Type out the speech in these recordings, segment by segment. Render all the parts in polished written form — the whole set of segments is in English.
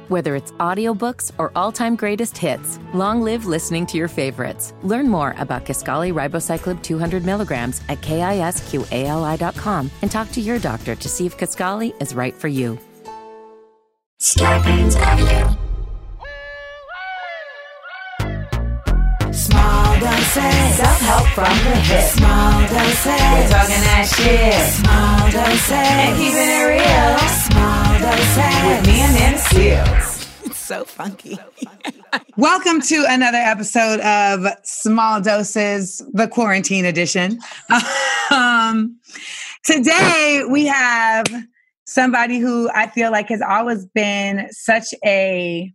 Whether it's audiobooks or all-time greatest hits, long live listening to your favorites. Learn more about Kisqali Ribociclib 200 milligrams at KISQALI.com and talk to your doctor to see if Kisqali is right for you. Scarpins Avenue. Small doses. Self-help from the hip. Small doses. We're talking that shit. Small doses. And keeping it real. Small doses. With me and Nana Seals. It's so funky. Welcome to another episode of Small Doses, the quarantine edition. Today we have somebody who I feel like has always been such a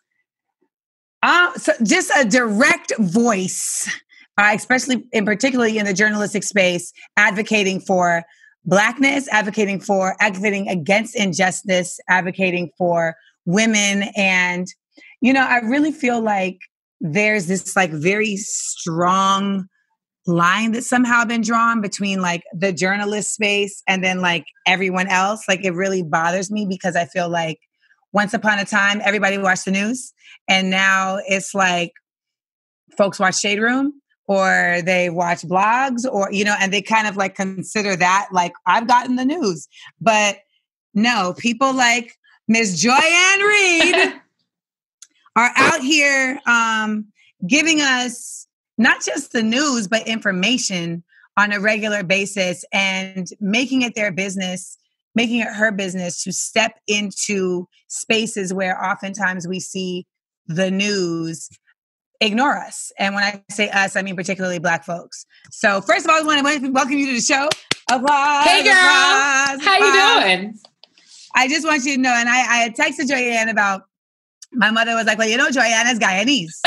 just a direct voice, especially in particularly in the journalistic space, advocating for Blackness, advocating against injustice, advocating for women. And, you know, I really feel like there's this like very strong line that's somehow been drawn between like the journalist space and then like everyone else. Like it really bothers me because I feel like once upon a time, everybody watched the news. And now it's like folks watch Shade Room or they watch blogs or, you know, and they kind of like consider that like I've gotten the news. But no, people like Ms. Joy-Ann Reid are out here giving us not just the news, but information on a regular basis and making it her business to step into spaces where oftentimes we see the news ignore us. And when I say us, I mean particularly Black folks. So first of all, I want to welcome you to the show. Applause. Hey girl, applause, how you doing? I just want you to know, and I had texted Joy-Ann about, my mother was like, well, you know, Joy-Ann is Guyanese.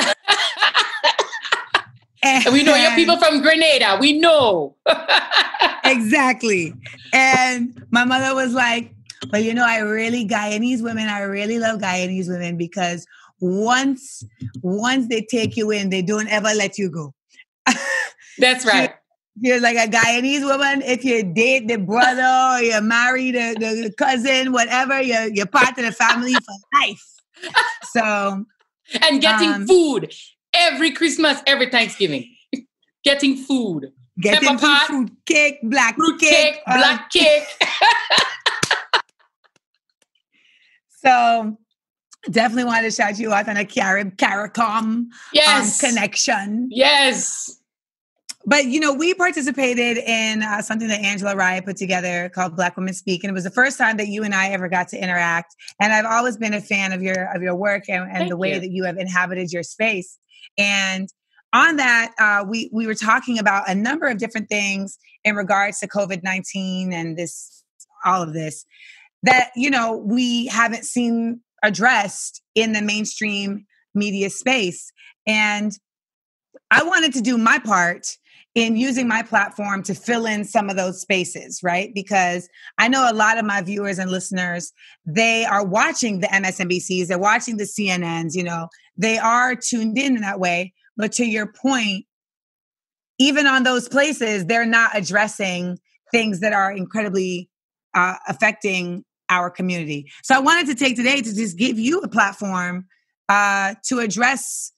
And we know your people from Grenada. We know. Exactly. And my mother was like, well, you know, I really love Guyanese women because once they take you in, they don't ever let you go. That's right. You're like a Guyanese woman. If you date the brother or you marry the cousin, whatever, you're part of the family for life. So, and getting food every Christmas, every Thanksgiving. Getting food. Getting pot, fruit cake, black fruit cake. Black cake. So definitely wanted to shout you out on a CARICOM connection. Yes. But, you know, we participated in something that Angela Rye put together called Black Women Speak. And it was the first time that you and I ever got to interact. And I've always been a fan of your work and the way that you have inhabited your space. And on that, we were talking about a number of different things in regards to COVID-19 and all of this that, you know, we haven't seen addressed in the mainstream media space. And I wanted to do my part in using my platform to fill in some of those spaces, right? Because I know a lot of my viewers and listeners, they are watching the MSNBCs, they're watching the CNNs, you know, they are tuned in that way. But to your point, even on those places, they're not addressing things that are incredibly affecting our community. So I wanted to take today to just give you a platform to address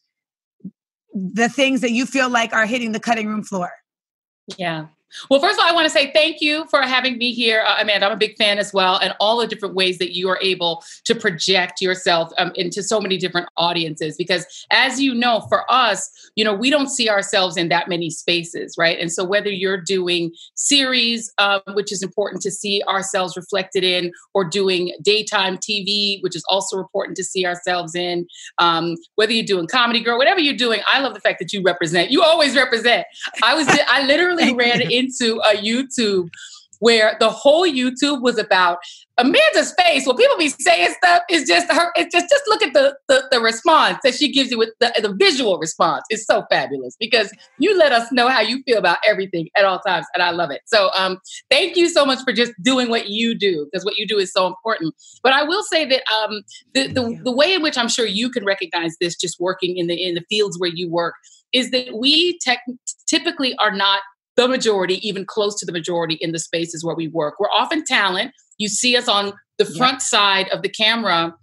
the things that you feel like are hitting the cutting room floor. Yeah. Well, first of all, I want to say thank you for having me here, Amanda. I'm a big fan as well, and all the different ways that you are able to project yourself into so many different audiences. Because as you know, for us, you know, we don't see ourselves in that many spaces, right? And so whether you're doing series, which is important to see ourselves reflected in, or doing daytime TV, which is also important to see ourselves in, whether you're doing Comedy Girl, whatever you're doing, I love the fact that you represent. You always represent. I literally ran into a YouTube where the whole YouTube was about Amanda's face. When people be saying stuff, it's just her. It's just look at the response that she gives you with the visual response. It's so fabulous because you let us know how you feel about everything at all times, and I love it. So thank you so much for just doing what you do, because what you do is so important. But I will say that the way in which I'm sure you can recognize this, just working in the fields where you work, is that we typically are not the majority, even close to the majority in the spaces where we work. We're often talent. You see us on the front side of the camera,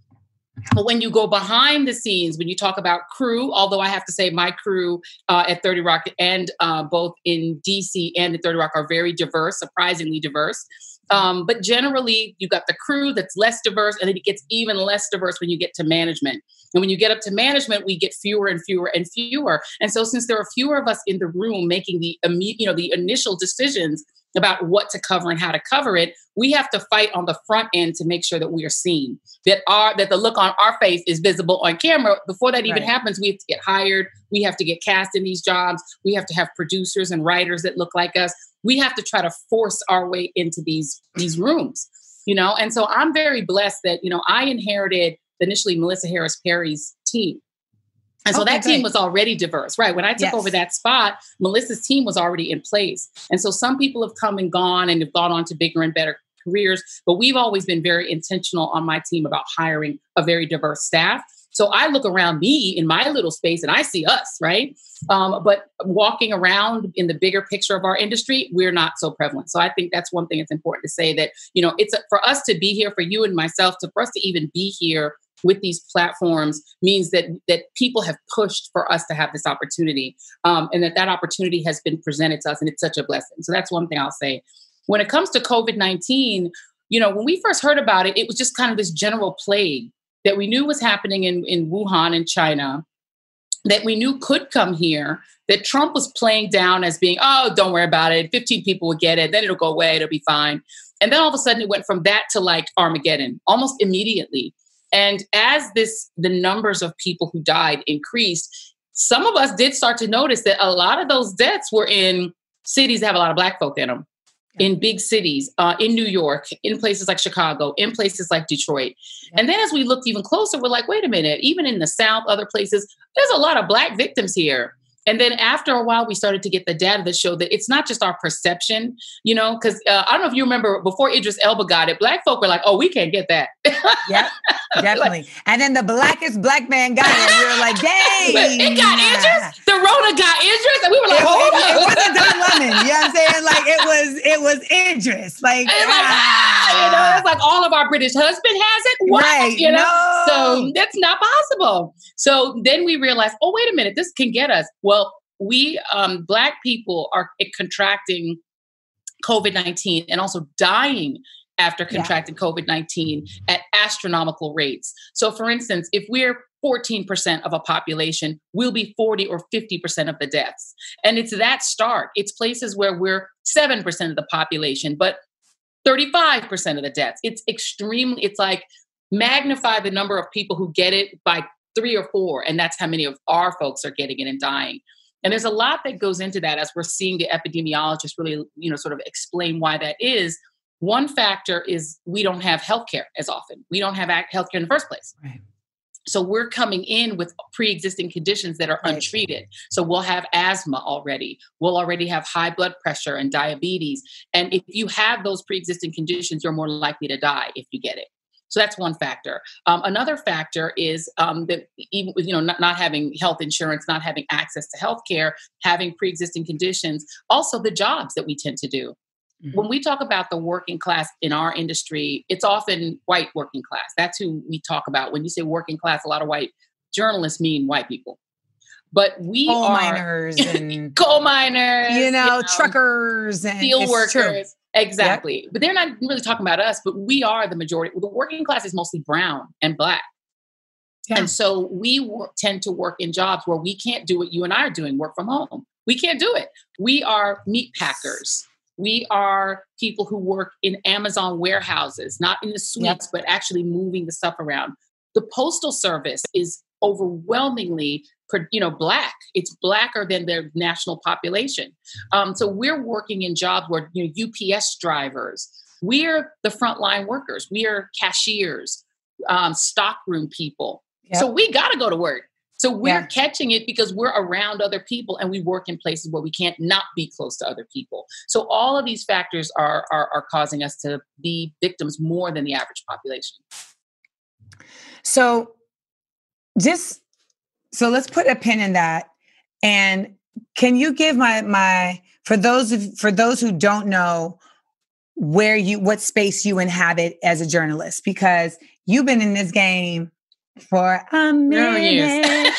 But when you go behind the scenes, when you talk about crew, although I have to say my crew at 30 Rock and both in DC and at 30 Rock are very diverse, surprisingly diverse. But generally, you got the crew that's less diverse, and then it gets even less diverse when you get to management. And when you get up to management, we get fewer and fewer and fewer. And so since there are fewer of us in the room making the initial decisions about what to cover and how to cover it, we have to fight on the front end to make sure that we are seen, that the look on our face is visible on camera. Before that even happens, we have to get hired. We have to get cast in these jobs. We have to have producers and writers that look like us. We have to try to force our way into these rooms, And so I'm very blessed that, I inherited initially Melissa Harris Perry's team. And so that team was already diverse, right? When I took over that spot, Melissa's team was already in place. And so some people have come and gone and have gone on to bigger and better careers, but we've always been very intentional on my team about hiring a very diverse staff. So I look around me in my little space and I see us, right? But walking around in the bigger picture of our industry, we're not so prevalent. So I think that's one thing that's important to say that, it's for us to be here, for you and myself, for us to even be here with these platforms means that people have pushed for us to have this opportunity, and that opportunity has been presented to us, and it's such a blessing. So that's one thing I'll say. When it comes to COVID-19, when we first heard about it, it was just kind of this general plague that we knew was happening in Wuhan in China, that we knew could come here, that Trump was playing down as being, oh, don't worry about it. 15 people will get it. Then it'll go away. It'll be fine. And then all of a sudden it went from that to like Armageddon almost immediately. And as the numbers of people who died increased, some of us did start to notice that a lot of those deaths were in cities that have a lot of Black folk in them, in big cities, in New York, in places like Chicago, in places like Detroit. And then as we looked even closer, we're like, wait a minute, even in the South, other places, there's a lot of Black victims here. And then after a while, we started to get the data that showed that it's not just our perception, because I don't know if you remember before Idris Elba got it, Black folk were like, oh, we can't get that. Yep, definitely. And then the blackest Black man got it. And we were like, dang. It got Idris. The Rona got Idris. And we were like, hold up. It wasn't Don Lemon. You know what I'm saying? Like it was Idris. Like, it's like all of our British husband has it. What? Right. No. So that's not possible. So then we realized, oh, wait a minute, this can get us. Well, we Black people are contracting COVID-19 and also dying after contracting COVID-19 at astronomical rates. So for instance, if we're 14% of a population, we'll be 40 or 50% of the deaths. And it's that stark. It's places where we're 7% of the population, but 35% of the deaths. It's like magnify the number of people who get it by 3 or 4. And that's how many of our folks are getting it and dying. And there's a lot that goes into that as we're seeing the epidemiologists really, sort of explain why that is. One factor is we don't have healthcare as often. We don't have healthcare in the first place. Right. So we're coming in with pre-existing conditions that are untreated. So we'll have asthma already. We'll already have high blood pressure and diabetes. And if you have those pre-existing conditions, you're more likely to die if you get it. So that's one factor. Another factor is that even not having health insurance, not having access to healthcare, having pre-existing conditions, also the jobs that we tend to do. Mm-hmm. When we talk about the working class in our industry, it's often white working class. That's who we talk about. When you say working class, a lot of white journalists mean white people. But we coal are miners and coal miners, truckers and steel workers. True. Exactly. Yep. But they're not really talking about us, but we are the majority. The working class is mostly brown and Black. Yeah. And so we tend to work in jobs where we can't do what you and I are doing, work from home. We can't do it. We are meat packers. We are people who work in Amazon warehouses, not in the suites, but actually moving the stuff around. The Postal Service is overwhelmingly Black. It's Blacker than their national population. So we're working in jobs where, UPS drivers, we're the frontline workers. We are cashiers, stockroom people. Yep. So we got to go to work. So we're catching it because we're around other people and we work in places where we can't not be close to other people. So all of these factors are causing us to be victims more than the average population. So let's put a pin in that. And can you give for those who don't know what space you inhabit as a journalist, because you've been in this game For a minute.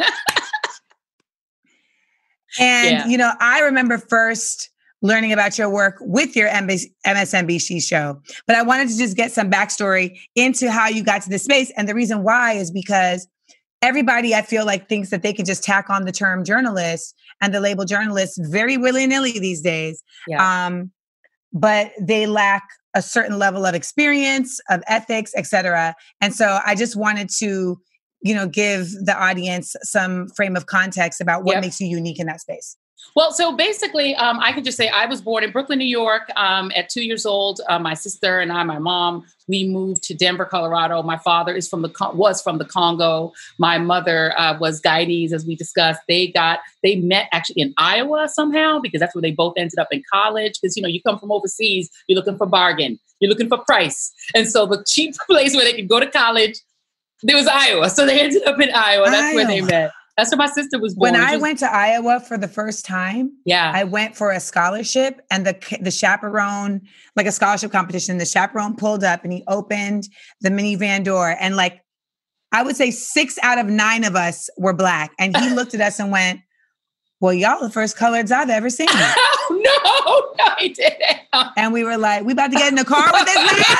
And, I remember first learning about your work with your MSNBC show, but I wanted to just get some backstory into how you got to this space. And the reason why is because everybody, I feel like, thinks that they can just tack on the term journalist and the label journalist very willy-nilly these days. Yeah. But they lack a certain level of experience, of ethics, et cetera. And so I just wanted to, give the audience some frame of context about what makes you unique in that space. Well, so basically, I can just say I was born in Brooklyn, New York. At 2 years old, my sister and I, my mom, we moved to Denver, Colorado. My father was from the Congo. My mother was Guyanese, as we discussed. They met actually in Iowa somehow, because that's where they both ended up in college. Because you come from overseas, you're looking for bargain, you're looking for price, and so the cheap place where they could go to college, there was Iowa. So they ended up in Iowa. That's where they met. That's where my sister was born. When I went to Iowa for the first time, I went for a scholarship, and the chaperone, like a scholarship competition, the chaperone pulled up and he opened the minivan door. And I would say 6 out of 9 of us were Black. And he looked at us and went, well, y'all the first coloreds I've ever seen. Oh, no, he didn't. And we were like, we about to get in the car with this man?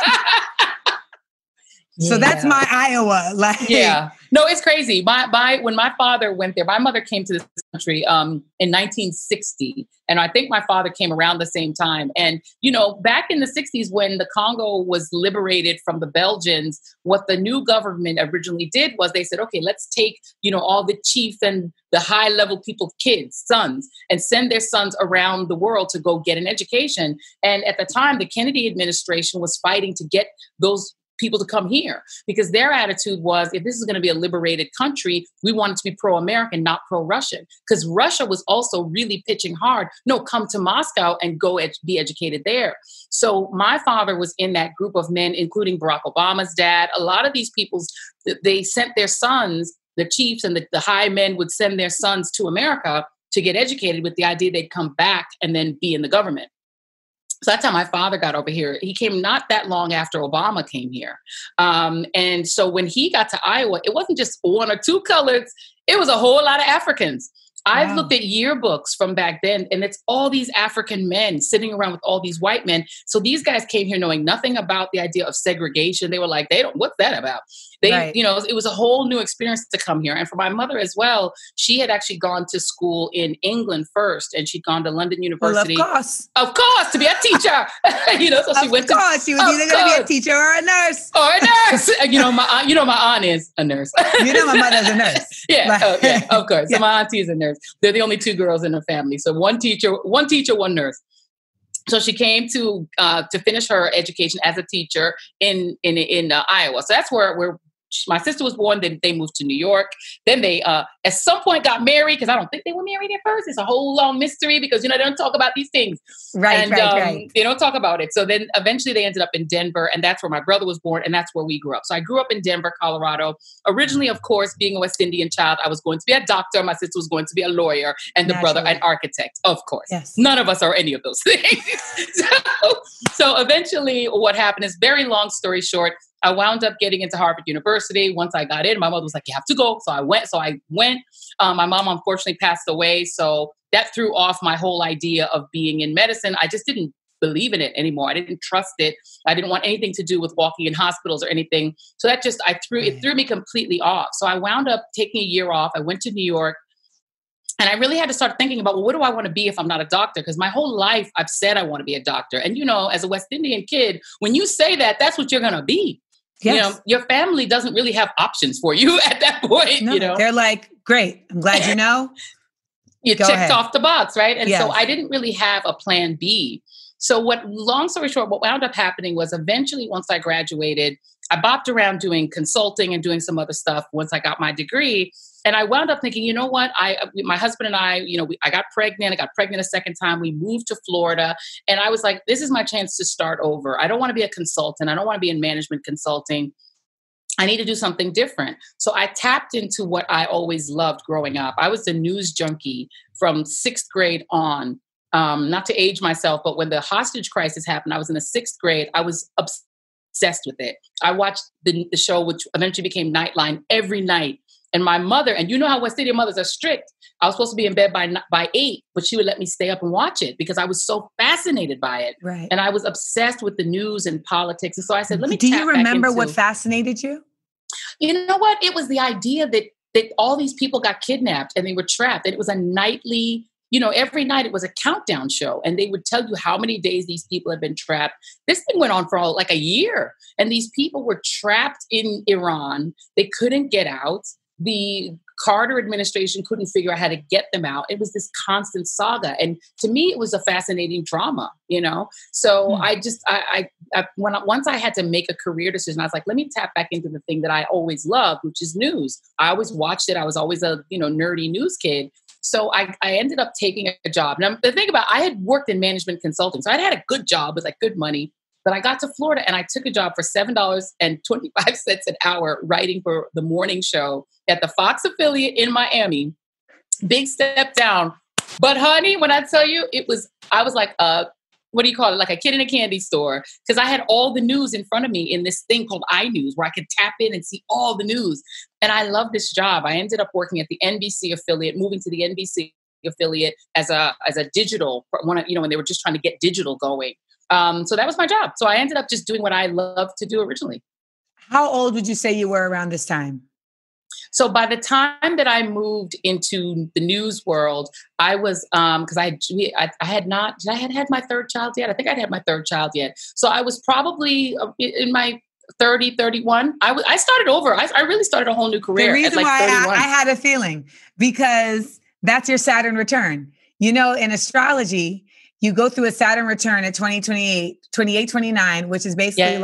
So that's my Iowa. No, it's crazy. When my father went there, my mother came to this country in 1960. And I think my father came around the same time. And, back in the 60s, when the Congo was liberated from the Belgians, what the new government originally did was they said, okay, let's take, all the chief and the high level people's kids, sons, and send their sons around the world to go get an education. And at the time, the Kennedy administration was fighting to get those people to come here, because their attitude was, if this is going to be a liberated country, we want it to be pro-American, not pro-Russian, because Russia was also really pitching hard. No, come to Moscow and go be educated there. So my father was in that group of men, including Barack Obama's dad. A lot of these people, they sent their sons, the chiefs and the high men would send their sons to America to get educated with the idea they'd come back and then be in the government. So that's how my father got over here. He came not that long after Obama came here. And so when he got to Iowa, it wasn't just 1 or 2 coloreds. It was a whole lot of Africans. I've looked at yearbooks from back then, and it's all these African men sitting around with all these white men. So these guys came here knowing nothing about the idea of segregation. They were like, what's that about? It was a whole new experience to come here. And for my mother as well, she had actually gone to school in England first, and she'd gone to London University. Well, of course, to be a teacher. So she went to. Of course, she was either going to be a teacher or a nurse. My aunt is a nurse. My mother's a nurse. Yeah, of course. So my auntie is a nurse. They're the only 2 girls in her family. So one teacher, one nurse. So she came to finish her education as a teacher in Iowa. So that's where my sister was born. Then they moved to New York. Then they at some point got married, because I don't think they were married at first. It's a whole long mystery, because they don't talk about these things. Right. They don't talk about it. So then eventually they ended up in Denver, and that's where my brother was born, and that's where we grew up. So I grew up in Denver, Colorado. Originally, of course, being a West Indian child, I was going to be a doctor. My sister was going to be a lawyer, and the brother an architect. Of course, yes. None of us are any of those things. So eventually, what happened is, very long story short, I wound up getting into Harvard University. Once I got in, my mother was like, you have to go. So I went. My mom unfortunately passed away. So that threw off my whole idea of being in medicine. I just didn't believe in it anymore. I didn't trust it. I didn't want anything to do with walking in hospitals or anything. So that it threw me completely off. So I wound up taking a year off. I went to New York. And I really had to start thinking about, well, what do I want to be if I'm not a doctor? Because my whole life I've said I want to be a doctor. And, as a West Indian kid, when you say that, that's what you're going to be. Yes. Your family doesn't really have options for you at that point. No, they're like, great. I'm glad you know. You checked off the box, right? And so I didn't really have a plan B. So long story short, what wound up happening was, eventually once I graduated, I bopped around doing consulting and doing some other stuff once I got my degree. And I wound up thinking, you know what? My husband and I, I got pregnant. I got pregnant a second time. We moved to Florida. And I was like, this is my chance to start over. I don't want to be a consultant. I don't want to be in management consulting. I need to do something different. So I tapped into what I always loved growing up. I was a news junkie from 6th grade on. Not to age myself, but when the hostage crisis happened, I was in the 6th grade. I was obsessed obsessed with it. I watched the show, which eventually became Nightline, every night. And my mother, and you know how West Indian mothers are strict. I was supposed to be in bed by 8, but she would let me stay up and watch it because I was so fascinated by it. Right. And I was obsessed with the news and politics. And so I said, let me Do you remember what fascinated you? You know what? It was the idea that all these people got kidnapped and they were trapped. And it was a nightly, every night it was a countdown show. And they would tell you how many days these people had been trapped. This thing went on for like a year. And these people were trapped in Iran. They couldn't get out. The Carter administration couldn't figure out how to get them out. It was this constant saga. And to me, it was a fascinating drama, So once I had to make a career decision, I was like, let me tap back into the thing that I always loved, which is news. I always watched it. I was always a, nerdy news kid. So I ended up taking a job. Now, the thing about, I had worked in management consulting. So I had a good job with like good money. But I got to Florida and I took a job for $7.25 an hour writing for the morning show at the Fox affiliate in Miami. Big step down. But honey, when I tell you, I was like, what do you call it? Like a kid in a candy store. Because I had all the news in front of me in this thing called iNews where I could tap in and see all the news. And I loved this job. I ended up working at the NBC affiliate, moving to the NBC affiliate as a digital, when they were just trying to get digital going. So that was my job. So I ended up just doing what I loved to do originally. How old would you say you were around this time? So by the time that I moved into the news world, I was, because I had had my third child yet. I think I'd had my third child yet. So I was probably in my 30, 31. I started over. I really started a whole new career. The reason at like why 31. I had a feeling, because that's your Saturn return. In astrology, you go through a Saturn return at 28, 29, which is basically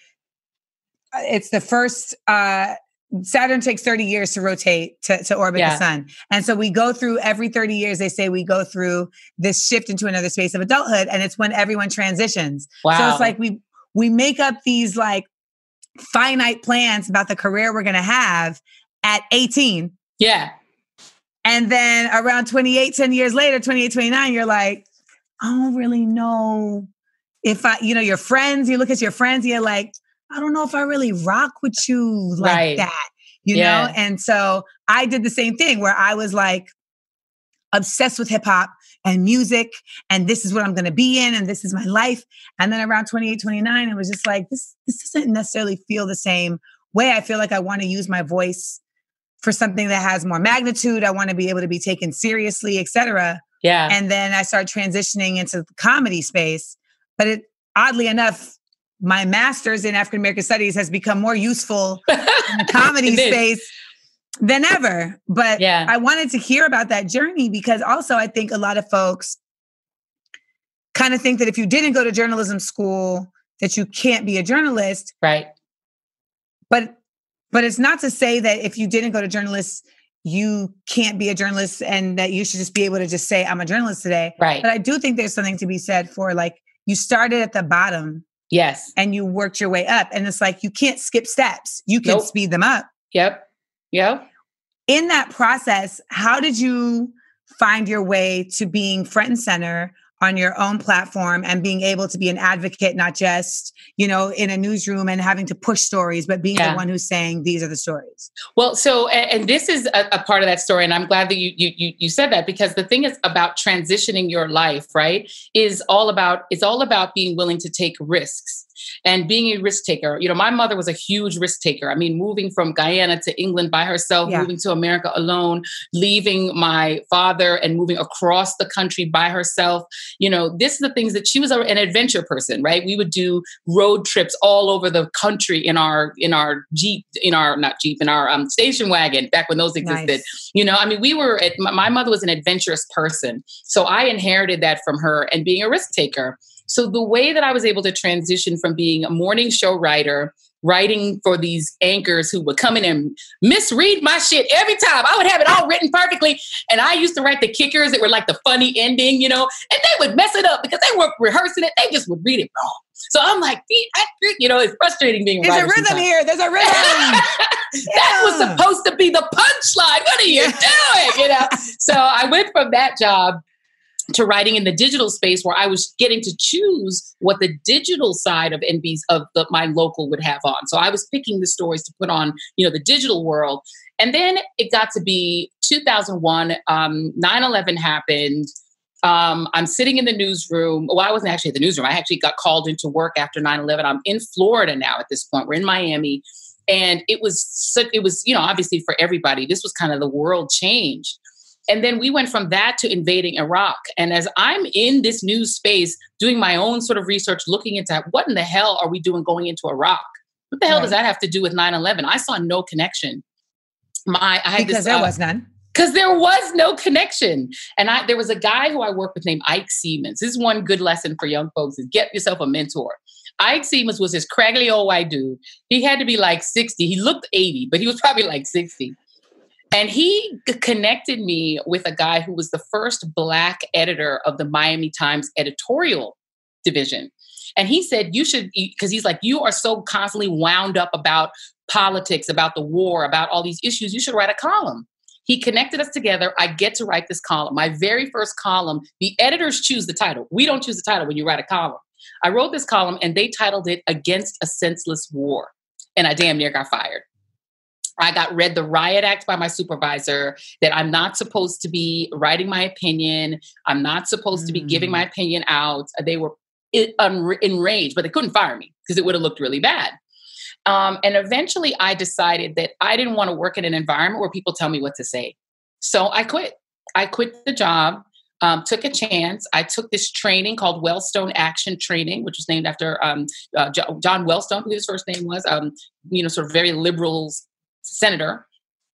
it's the first, Saturn takes 30 years to rotate to orbit the sun. And so we go through every 30 years, they say we go through this shift into another space of adulthood. And it's when everyone transitions. Wow. So it's like we make up these like finite plans about the career we're going to have at 18. Yeah. And then around 28, 10 years later, 28, 29, you're like, I don't really know if your friends, you look at your friends, you're like, I don't know if I really rock with you like that, know? And so I did the same thing where I was like obsessed with hip hop and music and this is what I'm going to be in and this is my life. And then around 28, 29, it was just like, this doesn't necessarily feel the same way. I feel like I want to use my voice for something that has more magnitude. I want to be able to be taken seriously, et cetera. Yeah. And then I started transitioning into the comedy space. But oddly enough, my master's in African American studies has become more useful in the comedy space than ever. But I wanted to hear about that journey because also I think a lot of folks kind of think that if you didn't go to journalism school, that you can't be a journalist. Right. But it's not to say that if you didn't go to journalists, you can't be a journalist and that you should just be able to just say, I'm a journalist today. Right. But I do think there's something to be said for like, you started at the bottom. Yes. And you worked your way up. And it's like, you can't skip steps. You can speed them up. Yep. In that process, how did you find your way to being front and center on your own platform and being able to be an advocate, not just, in a newsroom and having to push stories, but being the one who's saying, these are the stories? Well, so, and this is a part of that story. And I'm glad that you said that, because the thing is about transitioning your life, right, it's all about being willing to take risks and being a risk taker. My mother was a huge risk taker. I mean, moving from Guyana to England by herself, moving to America alone, leaving my father and moving across the country by herself. This is the things that she was an adventure person, right? We would do road trips all over the country in our Jeep, in our station wagon back when those existed. Nice. My mother was an adventurous person. So I inherited that from her and being a risk taker. So the way that I was able to transition from being a morning show writer, writing for these anchors who would come in and misread my shit every time. I would have it all written perfectly. And I used to write the kickers that were like the funny ending, and they would mess it up because they weren't rehearsing it. They just would read it wrong. So I'm like, it's frustrating being a writer. There's a rhythm here. There's a rhythm. That was supposed to be the punchline. What are you doing? So I went from that job to writing in the digital space where I was getting to choose what the digital side of my local would have on. So I was picking the stories to put on, the digital world. And then it got to be 2001, 9/11 happened. I'm sitting in the newsroom. Well, I wasn't actually at the newsroom. I actually got called into work after 9/11. I'm in Florida now at this point. We're in Miami. And it was, obviously for everybody, this was kind of the world changed. And then we went from that to invading Iraq. And as I'm in this news space, doing my own sort of research, looking into what in the hell are we doing going into Iraq? What the hell does that have to do with 9/11? I saw no connection. Because there was none. Because there was no connection. And there was a guy who I worked with named Ike Siemens. This is one good lesson for young folks is get yourself a mentor. Ike Siemens was this craggly old white dude. He had to be like 60. He looked 80, but he was probably like 60. And he connected me with a guy who was the first Black editor of the Miami Times editorial division. And he said, you should, because he's like, you are so constantly wound up about politics, about the war, about all these issues. You should write a column. He connected us together. I get to write this column. My very first column, the editors choose the title. We don't choose the title when you write a column. I wrote this column and they titled it Against a Senseless War. And I damn near got fired. I got read the Riot Act by my supervisor that I'm not supposed to be writing my opinion. I'm not supposed to be giving my opinion out. They were enraged, but they couldn't fire me because it would have looked really bad. And eventually I decided that I didn't want to work in an environment where people tell me what to say. So I quit. I quit the job, took a chance. I took this training called Wellstone Action Training, which was named after John Wellstone, who his first name was, sort of very liberal senator.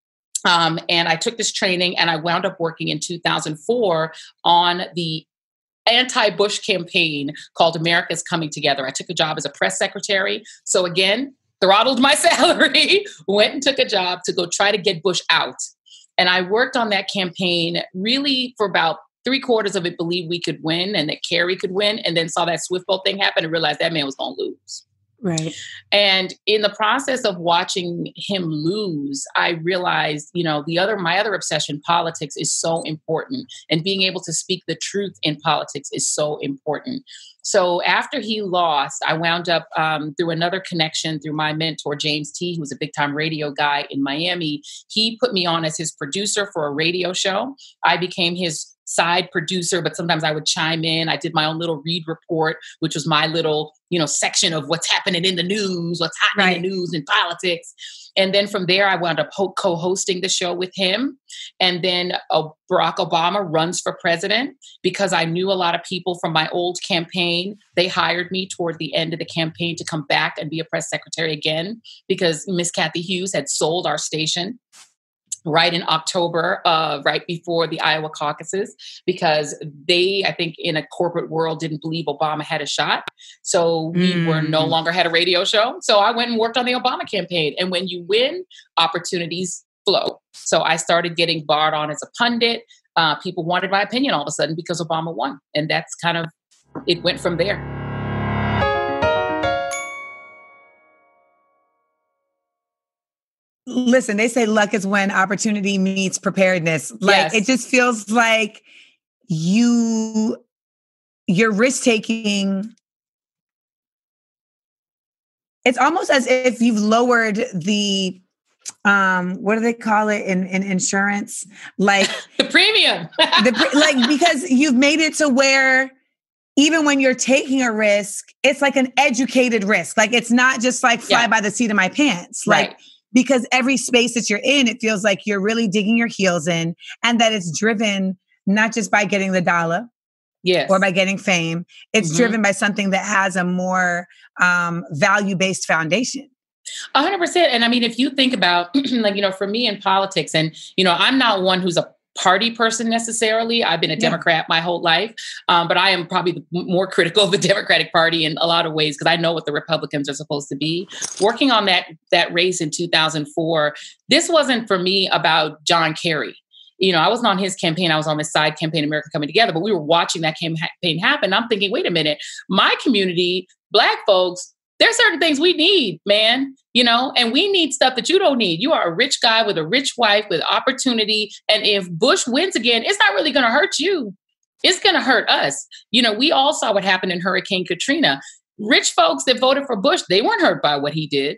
And I took this training and I wound up working in 2004 on the anti-Bush campaign called America's Coming Together. I took a job as a press secretary. So again, throttled my salary, went and took a job to go try to get Bush out. And I worked on that campaign really for about 3/4 of it, believed we could win and that Kerry could win, and then saw that Swift boat thing happen and realized that man was going to lose. Right. And in the process of watching him lose, I realized, my other obsession, politics, is so important. And being able to speak the truth in politics is so important. So after he lost, I wound up through another connection through my mentor, James T., who was a big time radio guy in Miami. He put me on as his producer for a radio show. I became his side producer, but sometimes I would chime in. I did my own little read report, which was my little, section of what's happening in the news, what's happening in the news and politics. And then from there, I wound up co-hosting the show with him. And then Barack Obama runs for president because I knew a lot of people from my old campaign. They hired me toward the end of the campaign to come back and be a press secretary again because Miss Kathy Hughes had sold our station right in October, right before the Iowa caucuses, because they, I think in a corporate world, didn't believe Obama had a shot. So we were no longer had a radio show. So I went and worked on the Obama campaign. And when you win, opportunities flow. So I started getting barred on as a pundit. People wanted my opinion all of a sudden because Obama won. And that's kind of, it went from there. Listen, they say luck is when opportunity meets preparedness. Like It just feels like your risk taking. It's almost as if you've lowered the, what do they call it in insurance? Like the premium, because you've made it to where even when you're taking a risk, it's like an educated risk. Like it's not just like fly by the seat of my pants. Right. Because every space that you're in, it feels like you're really digging your heels in, and that it's driven not just by getting the dollar or by getting fame. It's driven by something that has a more value-based foundation. 100%. And I mean, if you think about for me in politics, and, I'm not one who's a party person necessarily. I've been a Democrat my whole life, but I am probably more critical of the Democratic Party in a lot of ways because I know what the Republicans are supposed to be. Working on that race in 2004, this wasn't for me about John Kerry. I wasn't on his campaign. I was on the side campaign, America Coming Together, but we were watching that campaign happen. I'm thinking, wait a minute, my community, Black folks, there's certain things we need, man, and we need stuff that you don't need. You are a rich guy with a rich wife with opportunity. And if Bush wins again, it's not really going to hurt you. it's going to hurt us. We all saw what happened in Hurricane Katrina. Rich folks that voted for Bush, they weren't hurt by what he did.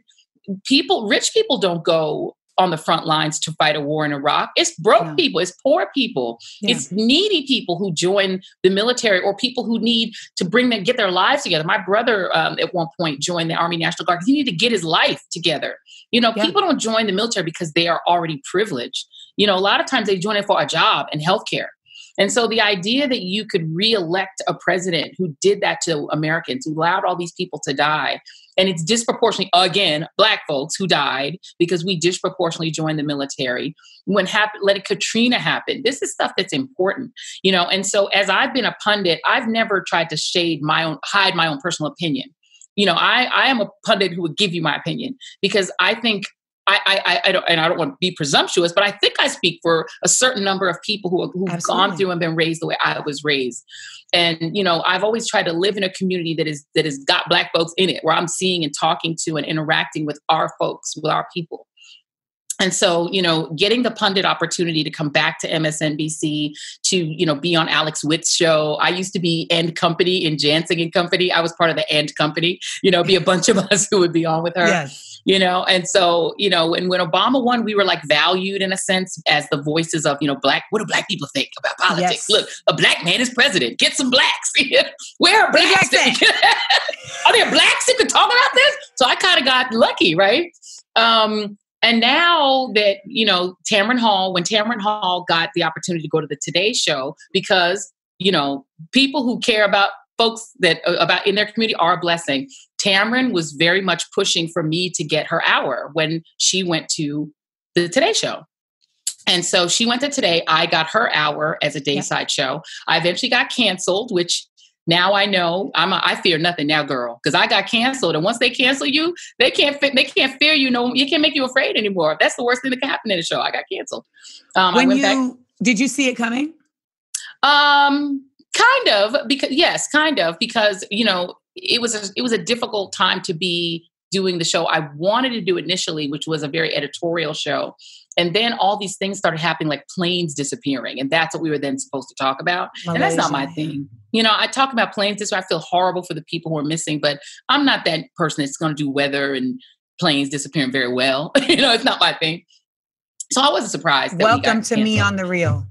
Rich people don't go on the front lines to fight a war in Iraq. It's broke people, it's poor people, it's needy people who join the military, or people who need to get their lives together. My brother at one point joined the Army National Guard because he needed to get his life together. People don't join the military because they are already privileged. A lot of times they join it for a job and healthcare. And so the idea that you could reelect a president who did that to Americans, who allowed all these people to die, and it's disproportionately, again, Black folks who died because we disproportionately joined the military. Let Katrina happen. This is stuff that's important, And so as I've been a pundit, I've never tried to hide my own personal opinion. I am a pundit who would give you my opinion because I think I don't want to be presumptuous, but I think I speak for a certain number of people who've gone through and been raised the way I was raised. And, I've always tried to live in a community that has got Black folks in it, where I'm seeing and talking to and interacting with our folks, with our people. And so, getting the pundit opportunity to come back to MSNBC, to, be on Alex Witt's show. I used to be And Company in Jansing and Company. I was part of the And Company, be a bunch of us who would be on with her. Yes. And so, when Obama won, we were like valued in a sense as the voices of, what do Black people think about politics? Yes. Look, a Black man is president. Get some Blacks. Where are Blacks? Are there Blacks who can talk about this? So I kind of got lucky, right? And now that, when Tamron Hall got the opportunity to go to the Today Show, because, people who care about folks about in their community are a blessing. Tamron was very much pushing for me to get her hour when she went to the Today Show. And so she went to Today. I got her hour as a dayside show. I eventually got canceled, which now I know I fear nothing now, girl, because I got canceled. And once they cancel you, they can't fear you. No, you can't make you afraid anymore. That's the worst thing that can happen in the show. I got canceled. Did you see it coming? Kind of, because it was a difficult time to be doing the show I wanted to do initially, which was a very editorial show. And then all these things started happening, like planes disappearing. And that's what we were then supposed to talk about. Malaysia. And that's not my thing. I talk about planes this way. I feel horrible for the people who are missing, but I'm not that person that's going to do weather and planes disappearing very well. It's not my thing. So I wasn't surprised. Welcome to Me on the Real.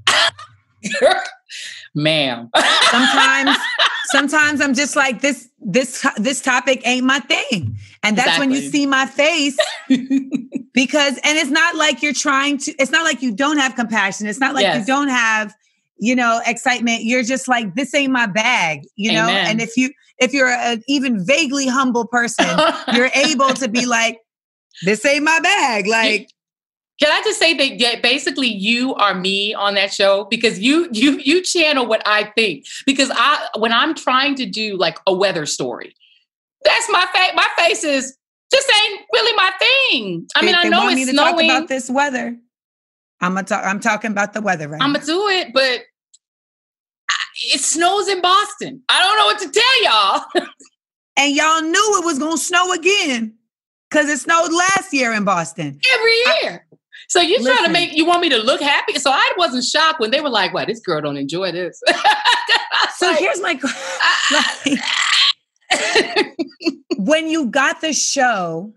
Ma'am. Sometimes I'm just like, this topic ain't my thing. And that's when you see my face. And it's not like it's not like you don't have compassion. It's not like you don't have, excitement. You're just like, this ain't my bag, Amen. And if you're an even vaguely humble person, you're able to be like, this ain't my bag. Like, can I just say that basically you are me on that show because you channel what I think. Because when I'm trying to do like a weather story, that's my face. My face is just ain't really my thing. I mean, I know it's snowing. Talk about this weather. I'm talking about the weather right now. I'm gonna do it, but it snows in Boston. I don't know what to tell y'all. And y'all knew it was gonna snow again because it snowed last year in Boston. Every year. So you're trying to you want me to look happy? So I wasn't shocked when they were like, "Wow, this girl don't enjoy this." So here's my question. When you got the show,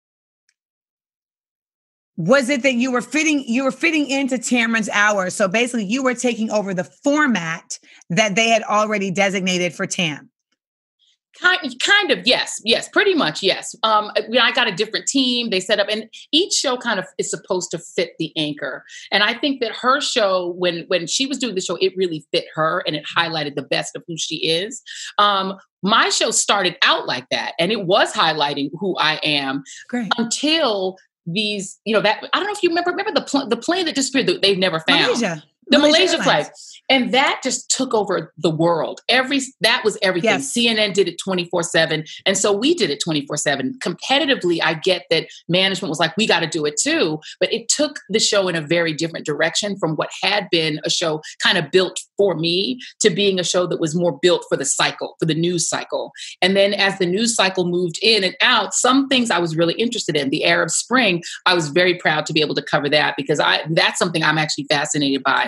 was it that you were fitting into Tamron's hour? So basically you were taking over the format that they had already designated for Tam. Kind of, yes, pretty much, yes. I got a different team. They set up, and each show kind of is supposed to fit the anchor. And I think that her show, when she was doing the show, it really fit her, and it highlighted the best of who she is. My show started out like that, and it was highlighting who I am. Great. Until these, that I don't know if you remember the plane that disappeared that they've never found. The Malaysia flight. And that just took over the world. That was everything. Yes. CNN did it 24/7. And so we did it 24/7. Competitively, I get that management was like, we got to do it too. But it took the show in a very different direction from what had been a show kind of built for me to being a show that was more built for the cycle, for the news cycle. And then as the news cycle moved in and out, some things I was really interested in. The Arab Spring, I was very proud to be able to cover that because that's something I'm actually fascinated by.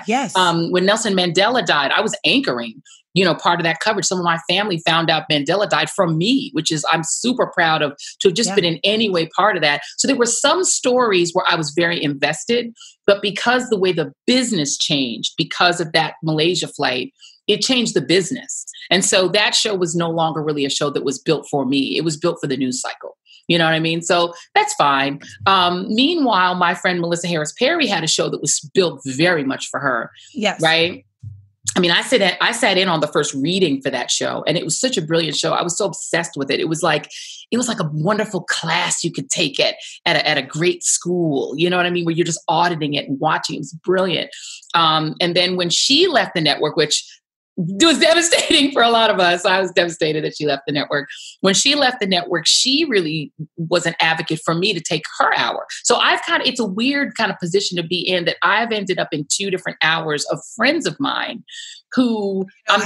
Yes. When Nelson Mandela died, I was anchoring, part of that coverage. Some of my family found out Mandela died from me, which is, I'm super proud of, to have just been in any way part of that. So there were some stories where I was very invested, but because the way the business changed, because of that Malaysia flight, it changed the business. And so that show was no longer really a show that was built for me. It was built for the news cycle. You know what I mean? So that's fine. Meanwhile, my friend Melissa Harris Perry had a show that was built very much for her. Yes. Right? I mean, I sat in on the first reading for that show, and it was such a brilliant show. I was so obsessed with it. It was like a wonderful class you could take at a great school. You know what I mean? Where you're just auditing it and watching. It was brilliant. And then when she left the network, which was devastating for a lot of us. I was devastated that she left the network. When she left the network, she really was an advocate for me to take her hour. So it's a weird kind of position to be in, that I've ended up in 2 different hours of friends of mine who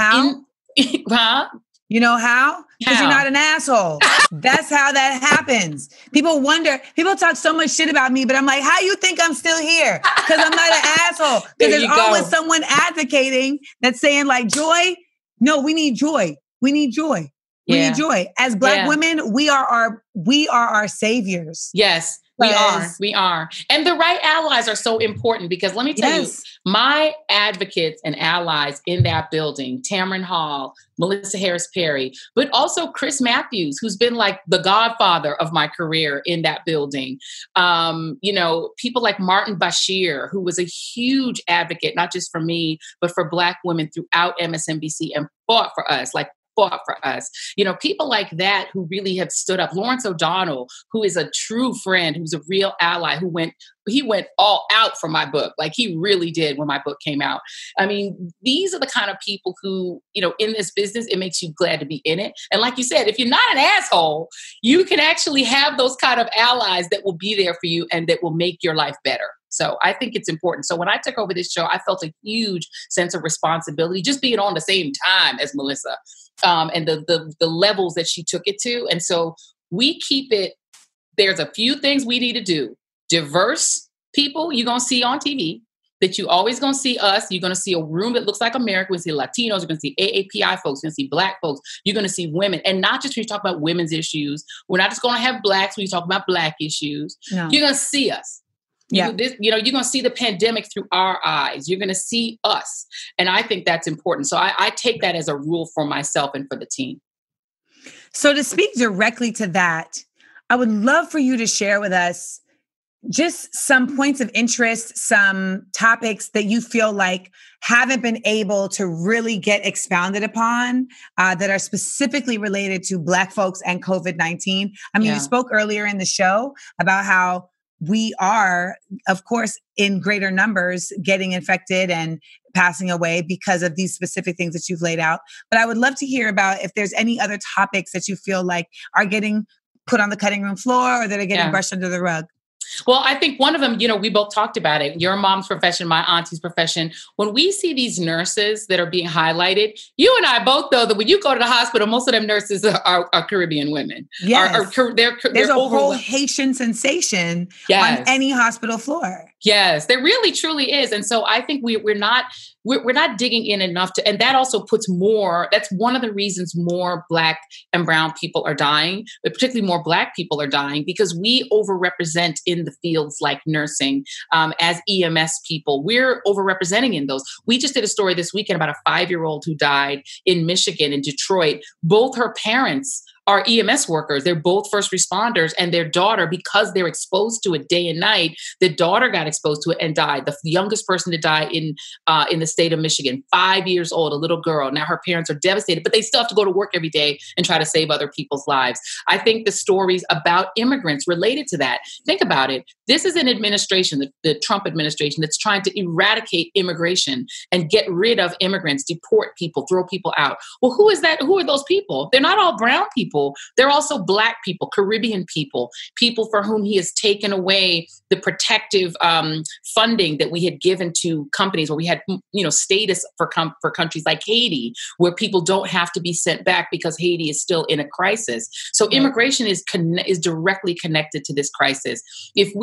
You know how? Because you're not an asshole. That's how that happens. People talk so much shit about me, but I'm like, how you think I'm still here? Because I'm not an asshole. Because there's always someone advocating that's saying like, joy. No, we need joy. We need joy. We need joy. As Black women, we are our saviors. Yes. We are. And the right allies are so important, because let me tell you, my advocates and allies in that building, Tamron Hall, Melissa Harris Perry, but also Chris Matthews, who's been like the godfather of my career in that building. People like Martin Bashir, who was a huge advocate, not just for me, but for Black women throughout MSNBC, and fought for us, people like that who really have stood up. Lawrence O'Donnell, who is a true friend, who's a real ally, he went all out for my book. Like he really did when my book came out. I mean, these are the kind of people who, in this business, it makes you glad to be in it. And like you said, if you're not an asshole, you can actually have those kind of allies that will be there for you and that will make your life better. So I think it's important. So when I took over this show, I felt a huge sense of responsibility, just being on the same time as Melissa, and the levels that she took it to. And so we keep it, there's a few things we need to do. Diverse people you're going to see on TV, that you always going to see us. You're going to see a room that looks like America. We're going to see Latinos. You're going to see AAPI folks. You're going to see Black folks. You're going to see women. And not just when you talk about women's issues. We're not just going to have Blacks when you talk about Black issues. No. You're going to see us. You're going to see the pandemic through our eyes. You're going to see us. And I think that's important. So I take that as a rule for myself and for the team. So to speak directly to that, I would love for you to share with us just some points of interest, some topics that you feel like haven't been able to really get expounded upon, that are specifically related to Black folks and COVID-19. I mean, you spoke earlier in the show about how we are, of course, in greater numbers getting infected and passing away because of these specific things that you've laid out. But I would love to hear about if there's any other topics that you feel like are getting put on the cutting room floor or that are getting brushed under the rug. Well, I think one of them, we both talked about it. Your mom's profession, my auntie's profession. When we see these nurses that are being highlighted, you and I both know that when you go to the hospital, most of them nurses are Caribbean women. Yes. There's a whole Haitian sensation on any hospital floor. Yes, there really truly is. And so I think we're not digging in enough and that also puts that's one of the reasons more Black and brown people are dying, but particularly more Black people are dying, because we overrepresent in the fields like nursing, as EMS people. We're overrepresenting in those. We just did a story this weekend about a 5-year-old who died in Michigan, in Detroit. Both her parents are EMS workers. They're both first responders, and their daughter, because they're exposed to it day and night, the daughter got exposed to it and died. The youngest person to die in the state of Michigan, 5 years old, a little girl. Now her parents are devastated, but they still have to go to work every day and try to save other people's lives. I think the stories about immigrants related to that, think about it. This is an administration, the Trump administration, that's trying to eradicate immigration and get rid of immigrants, deport people, throw people out. Well, who is that? Who are those people? They're not all brown people. They're also Black people, Caribbean people for whom he has taken away the protective funding that we had given to companies, where we had, status for countries like Haiti, where people don't have to be sent back because Haiti is still in a crisis. So immigration is directly connected to this crisis. If we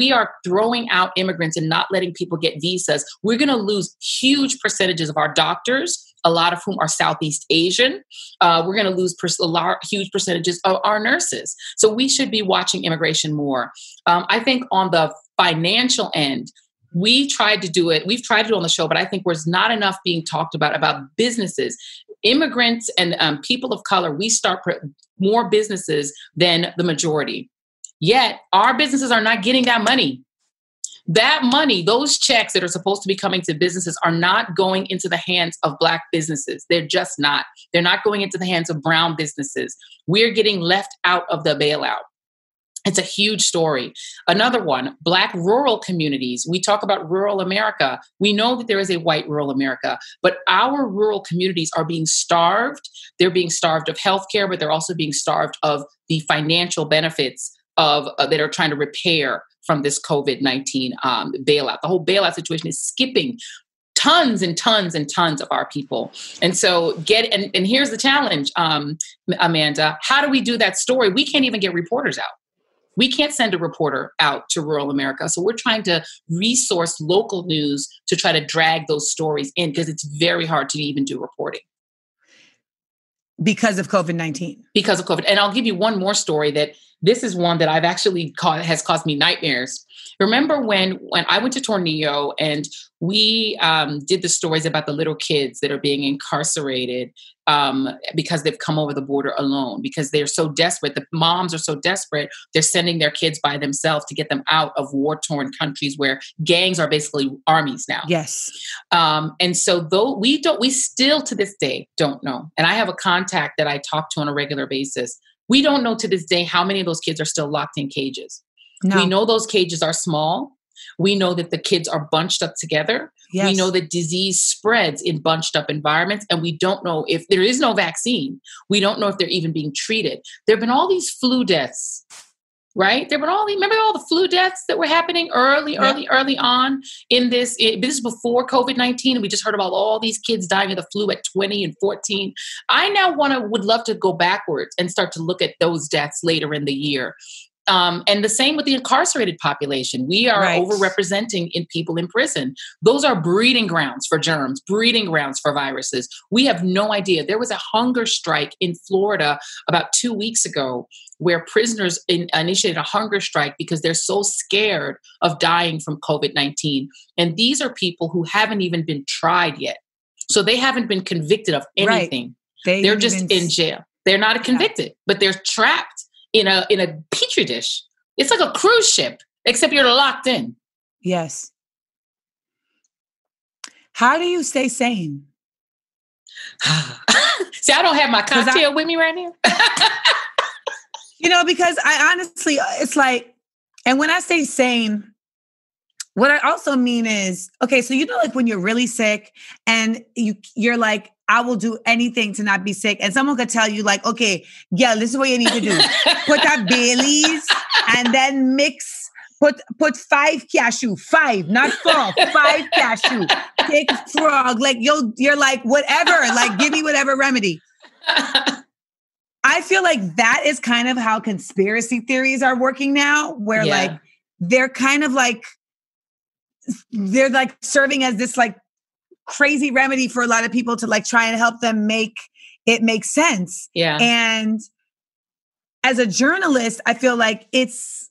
we are throwing out immigrants and not letting people get visas, we're going to lose huge percentages of our doctors, a lot of whom are Southeast Asian. We're going to lose huge percentages of our nurses. So we should be watching immigration more. I think on the financial end, we tried to do it. We've tried to do it on the show, but I think there's not enough being talked about businesses. Immigrants and people of color, we start more businesses than the majority. Yet our businesses are not getting that money. That money, those checks that are supposed to be coming to businesses are not going into the hands of Black businesses. They're just not. They're not going into the hands of brown businesses. We're getting left out of the bailout. It's a huge story. Another one, Black rural communities. We talk about rural America. We know that there is a white rural America, but our rural communities are being starved. They're being starved of healthcare, but they're also being starved of the financial benefits of that are trying to repair from this COVID-19 bailout. The whole bailout situation is skipping tons and tons and tons of our people. And so and here's the challenge, Amanda. How do we do that story? We can't even get reporters out. We can't send a reporter out to rural America. So we're trying to resource local news to try to drag those stories in because it's very hard to even do reporting. Because of COVID-19. Because of COVID. And I'll give you one more story that this is one that I've actually has caused me nightmares. Remember when I went to Tornillo and we did the stories about the little kids that are being incarcerated because they've come over the border alone, because they're so desperate. The moms are so desperate, they're sending their kids by themselves to get them out of war-torn countries where gangs are basically armies now. Yes. And so though we still to this day don't know. And I have a contact that I talk to on a regular basis. We don't know to this day how many of those kids are still locked in cages. No. We know those cages are small. We know that the kids are bunched up together. Yes. We know that disease spreads in bunched up environments. And we don't know if there is no vaccine. We don't know if they're even being treated. There have been all these flu deaths, right? There have been remember all the flu deaths that were happening early on in this. This is before COVID-19. And we just heard about all these kids dying of the flu at 20 and 14. I now would love to go backwards and start to look at those deaths later in the year. And the same with the incarcerated population. We are overrepresenting in people in prison. Those are breeding grounds for germs, breeding grounds for viruses. We have no idea. There was a hunger strike in Florida about 2 weeks ago where prisoners initiated a hunger strike because they're so scared of dying from COVID-19. And these are people who haven't even been tried yet. So they haven't been convicted of anything. Right. They're just in jail. They're not convicted, but they're trapped in a petri dish. It's like a cruise ship, except you're locked in. Yes. How do you stay sane? See, I don't have my cocktail with me right now. Because I honestly, it's like, and when I say sane, what I also mean is, okay, so like when you're really sick and you're like, I will do anything to not be sick. And someone could tell you like, okay, yeah, this is what you need to do. Put that Baileys and then put 5 cashew, 5, not 4, 5 cashew. Take frog, like you're like, whatever, like give me whatever remedy. I feel like that is kind of how conspiracy theories are working now, where like, they're kind of like, they're like serving as this like crazy remedy for a lot of people to like try and help them make it make sense. Yeah. And as a journalist, I feel like it's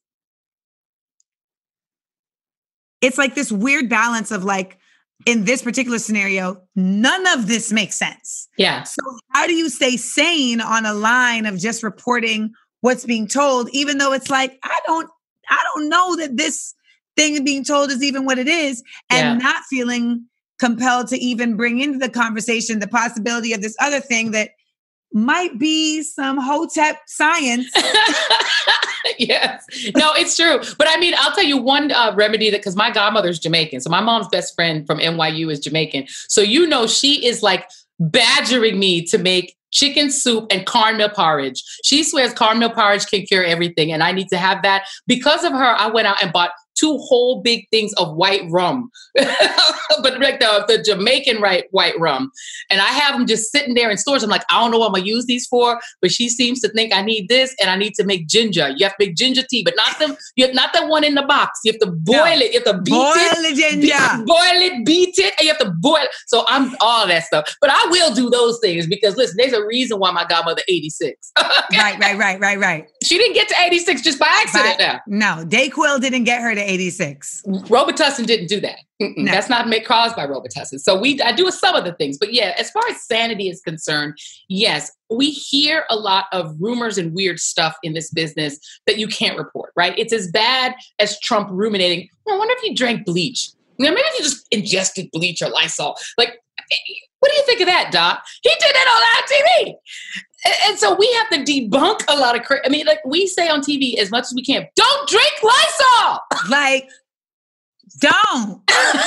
like this weird balance of like, in this particular scenario, none of this makes sense. Yeah. So how do you stay sane on a line of just reporting what's being told, even though it's like, I don't know that this thing being told is even what it is, and not feeling compelled to even bring into the conversation the possibility of this other thing that might be some Hotep science. Yes. No, it's true. But I mean, I'll tell you one remedy because my godmother's Jamaican. So my mom's best friend from NYU is Jamaican. So, she is like badgering me to make chicken soup and cornmeal porridge. She swears cornmeal porridge can cure everything. And I need to have that. Because of her, I went out and bought 2 whole big things of white rum, but like the Jamaican white rum. And I have them just sitting there in stores. I'm like, I don't know what I'm going to use these for, but she seems to think I need this and I need to make ginger. You have to make ginger tea, but not the one in the box. You have to boil it. You have to beat the ginger. Boil it, beat it, and you have to boil it. So I'm all that stuff. But I will do those things because listen, there's a reason why my godmother 86. Right. She didn't get to 86 just by accident now. No, Dayquil didn't get her to 86. Robitussin didn't do that. No. That's not caused by Robitussin. So I do some of the things. But yeah, as far as sanity is concerned, yes, we hear a lot of rumors and weird stuff in this business that you can't report, right? It's as bad as Trump ruminating, I wonder if you drank bleach. Maybe if you just ingested bleach or Lysol. Like, what do you think of that, Doc? He did that on our TV. And so we have to debunk a lot of we say on TV as much as we can, don't drink Lysol. Like, don't.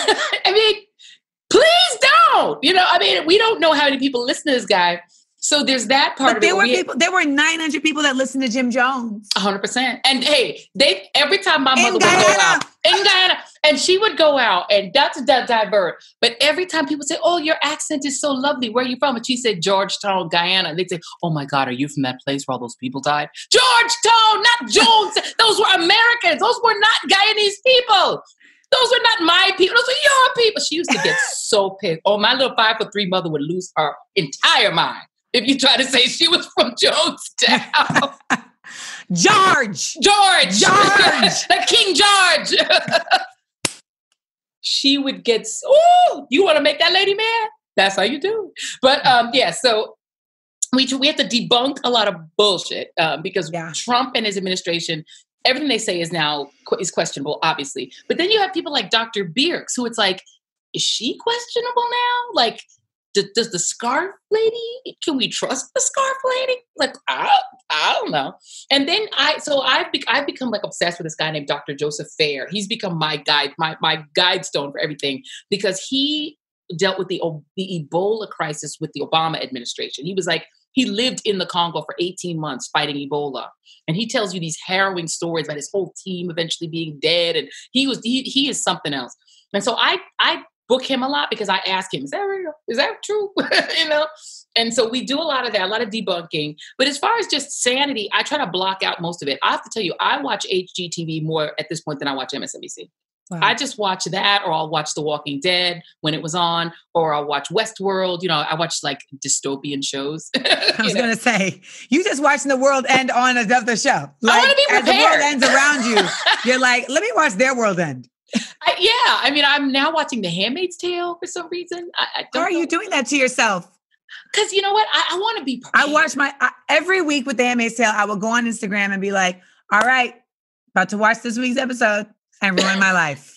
Please don't. We don't know how many people listen to this guy. So there's that part of it. There were 900 people that listened to Jim Jones. 100%. And hey, every time my mother would go out in Guyana, and she would go out, and not to divert, but every time people say, oh, your accent is so lovely. Where are you from? And she said, Georgetown, Guyana. And they'd say, oh my God, are you from that place where all those people died? Georgetown, not Jones. Those were Americans. Those were not Guyanese people. Those are not my people. Those are your people. She used to get so pissed. Oh, my little 5'3" mother would lose her entire mind if you try to say she was from Jonestown. George! Like King George! She would get, you want to make that lady mad? That's how you do. But so we have to debunk a lot of bullshit because Trump and his administration, everything they say is questionable, obviously. But then you have people like Dr. Birx, who it's like, is she questionable now? Like, does the scarf lady, can we trust the scarf lady? Like, I don't know. And then I've become like obsessed with this guy named Dr. Joseph Fair. He's become my guide, my guide stone for everything because he dealt with the Ebola crisis with the Obama administration. He lived in the Congo for 18 months fighting Ebola. And he tells you these harrowing stories about his whole team eventually being dead. And he is something else. And so I book him a lot because I ask him, is that real? Is that true? And so we do a lot of that, a lot of debunking. But as far as just sanity, I try to block out most of it. I have to tell you, I watch HGTV more at this point than I watch MSNBC. Wow. I just watch that, or I'll watch The Walking Dead when it was on, or I'll watch Westworld. I watch like dystopian shows. I was going to say, you just watching the world end on another show. Like, I want to be prepared. As the world ends around you, you're like, let me watch their world end. I'm now watching The Handmaid's Tale for some reason. How are you doing that to yourself? Because you know what? I want to be prepared. I watch every week with The Handmaid's Tale, I will go on Instagram and be like, all right, about to watch this week's episode and ruin my life.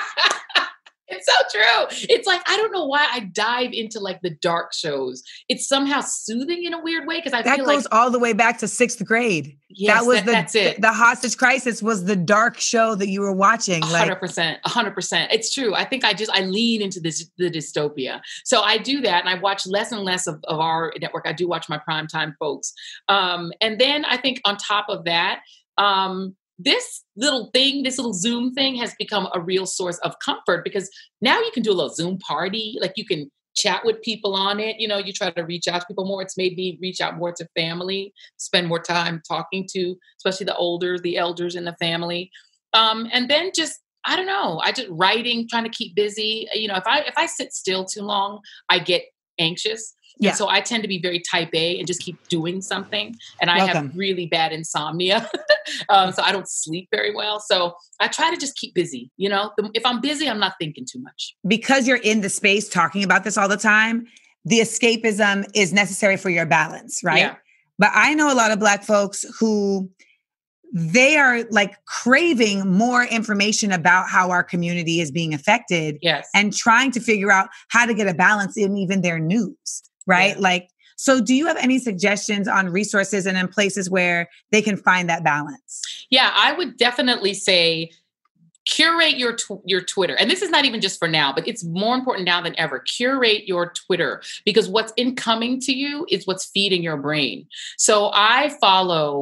It's so true. It's like, I don't know why I dive into like the dark shows. It's somehow soothing in a weird way because I feel like... That goes all the way back to 6th grade. Yes, that's it. The Hostage Crisis was the dark show that you were watching. 100%. 100%. It's true. I think I lean into the dystopia. So I do that and I watch less and less of our network. I do watch my primetime folks. And then I think on top of that, this little Zoom thing has become a real source of comfort because now you can do a little Zoom party. Like you can chat with people on it. You try to reach out to people more. It's made me reach out more to family, spend more time talking to, especially the elders in the family. And then just, I don't know, I just writing, trying to keep busy. If I sit still too long, I get anxious. Yeah. And so I tend to be very type A and just keep doing something. And I have really bad insomnia. So I don't sleep very well. So I try to just keep busy. If I'm busy, I'm not thinking too much. Because you're in the space talking about this all the time, the escapism is necessary for your balance, right? Yeah. But I know a lot of Black folks who they are like craving more information about how our community is being affected. Yes. And trying to figure out how to get a balance in even their news. Right? Yeah. So do you have any suggestions on resources and in places where they can find that balance? Yeah, I would definitely say curate your Twitter. And this is not even just for now, but it's more important now than ever. Curate your Twitter because what's incoming to you is what's feeding your brain. So I follow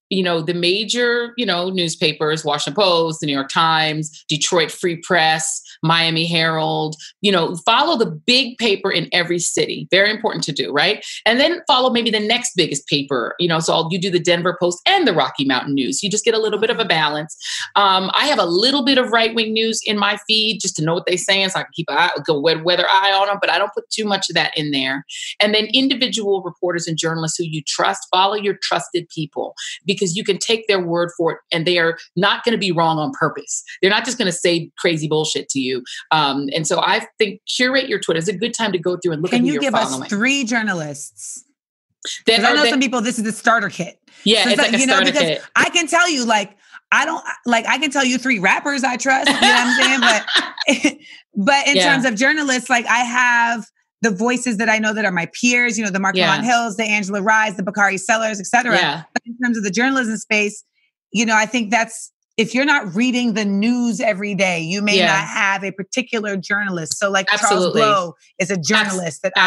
the major, newspapers, Washington Post, the New York Times, Detroit Free Press, Miami Herald, follow the big paper in every city. Very important to do, right? And then follow maybe the next biggest paper, so you do the Denver Post and the Rocky Mountain News. You just get a little bit of a balance. I have a little bit of right-wing news in my feed just to know what they're saying, so I can keep a weather eye on them, but I don't put too much of that in there. And then individual reporters and journalists who you trust, follow your trusted people, because you can take their word for it and they are not going to be wrong on purpose. They're not just going to say crazy bullshit to you. And so I think curate your Twitter. It's a good time to go through and look at who you're following. Can you give us 3 journalists? Because I know some people, this is the starter kit. Yeah, so it's like a starter kit. I can tell you, I can tell you 3 rappers I trust, you know what I'm saying? But in terms of journalists, I have the voices that I know that are my peers, the Mark Lamont Hills, the Angela Rise, the Bakari Sellers, et cetera. Yeah. But in terms of the journalism space, I think that's, if you're not reading the news every day, you may not have a particular journalist. So Charles Blow is a journalist that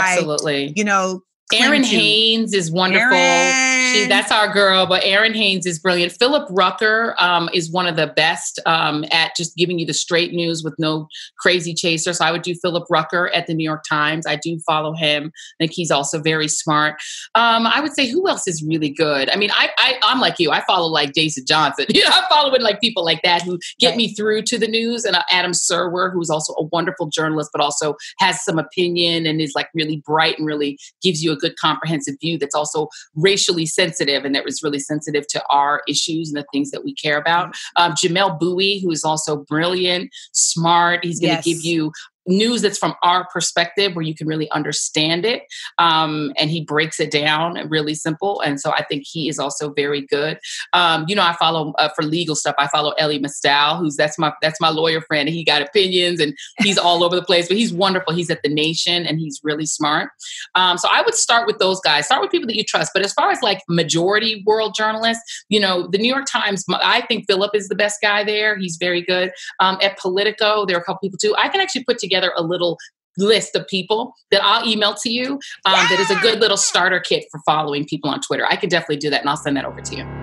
Erin Haynes is wonderful. That's our girl, but Erin Haynes is brilliant. Philip Rucker is one of the best at just giving you the straight news with no crazy chaser. So I would do Philip Rucker at the New York Times. I do follow him. I think he's also very smart. I would say, who else is really good? I mean, I'm like you. I follow Jason Johnson. I'm following people like that who get me through to the news. And Adam Serwer, who's also a wonderful journalist, but also has some opinion and is really bright and really gives you a good comprehensive view that's also racially sensitive and that was really sensitive to our issues and the things that we care about. Jamel Bowie, who is also brilliant, smart. He's going to give you news that's from our perspective where you can really understand it. And he breaks it down really simple. And so I think he is also very good. I follow for legal stuff. I follow Elie Mystal, that's my lawyer friend. He got opinions and he's all over the place, but he's wonderful. He's at The Nation and he's really smart. So I would start with those guys, start with people that you trust. But as far as majority world journalists, the New York Times, I think Philip is the best guy there. He's very good. At Politico, there are a couple people too. I can actually put together a little list of people that I'll email to you that is a good little starter kit for following people on Twitter. I could definitely do that, and I'll send that over to you.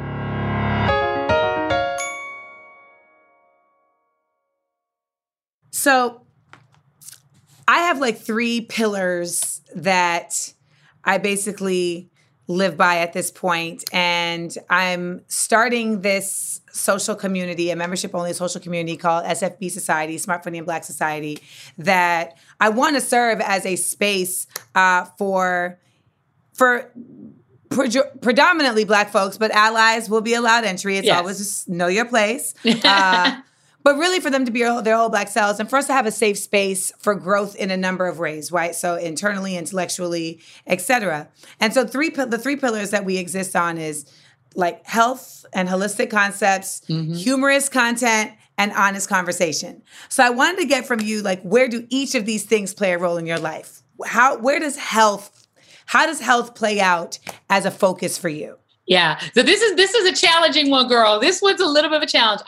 So I have 3 pillars that I basically live by at this point, and I'm starting this social community, a membership-only social community called SFB Society, Smart Funny and Black Society, that I want to serve as a space for predominantly Black folks, but allies will be allowed entry. It's always just know your place. But really for them to be their whole Black selves and for us to have a safe space for growth in a number of ways, right? So internally, intellectually, et cetera. And so the 3 pillars that we exist on is health and holistic concepts, humorous content, and honest conversation. So I wanted to get from you, where do each of these things play a role in your life? How does health play out as a focus for you? Yeah. So this is a challenging one, girl. This one's a little bit of a challenge.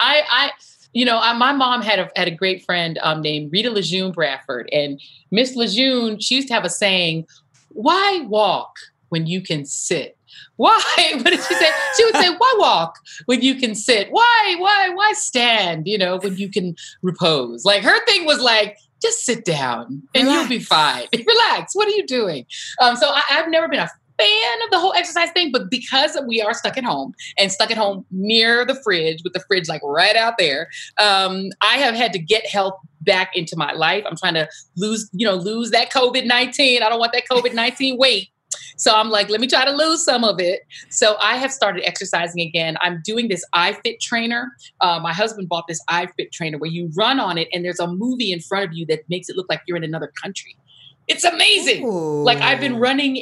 My mom had a great friend named Rita Lejeune Bradford. And Miss Lejeune, she used to have a saying, why walk when you can sit? Why? What did she say? She would say, why walk when you can sit? Why stand, when you can repose? Her thing was just sit down and you'll be fine. Relax. What are you doing? So I've never been a fan of the whole exercise thing, but because we are stuck at home near the fridge with the fridge right out there, I have had to get health back into my life. I'm trying to lose that COVID-19. I don't want that COVID-19 weight. So I'm let me try to lose some of it. So I have started exercising again. I'm doing this iFit trainer. My husband bought this iFit trainer where you run on it and there's a movie in front of you that makes it look like you're in another country. It's amazing. Ooh. I've been running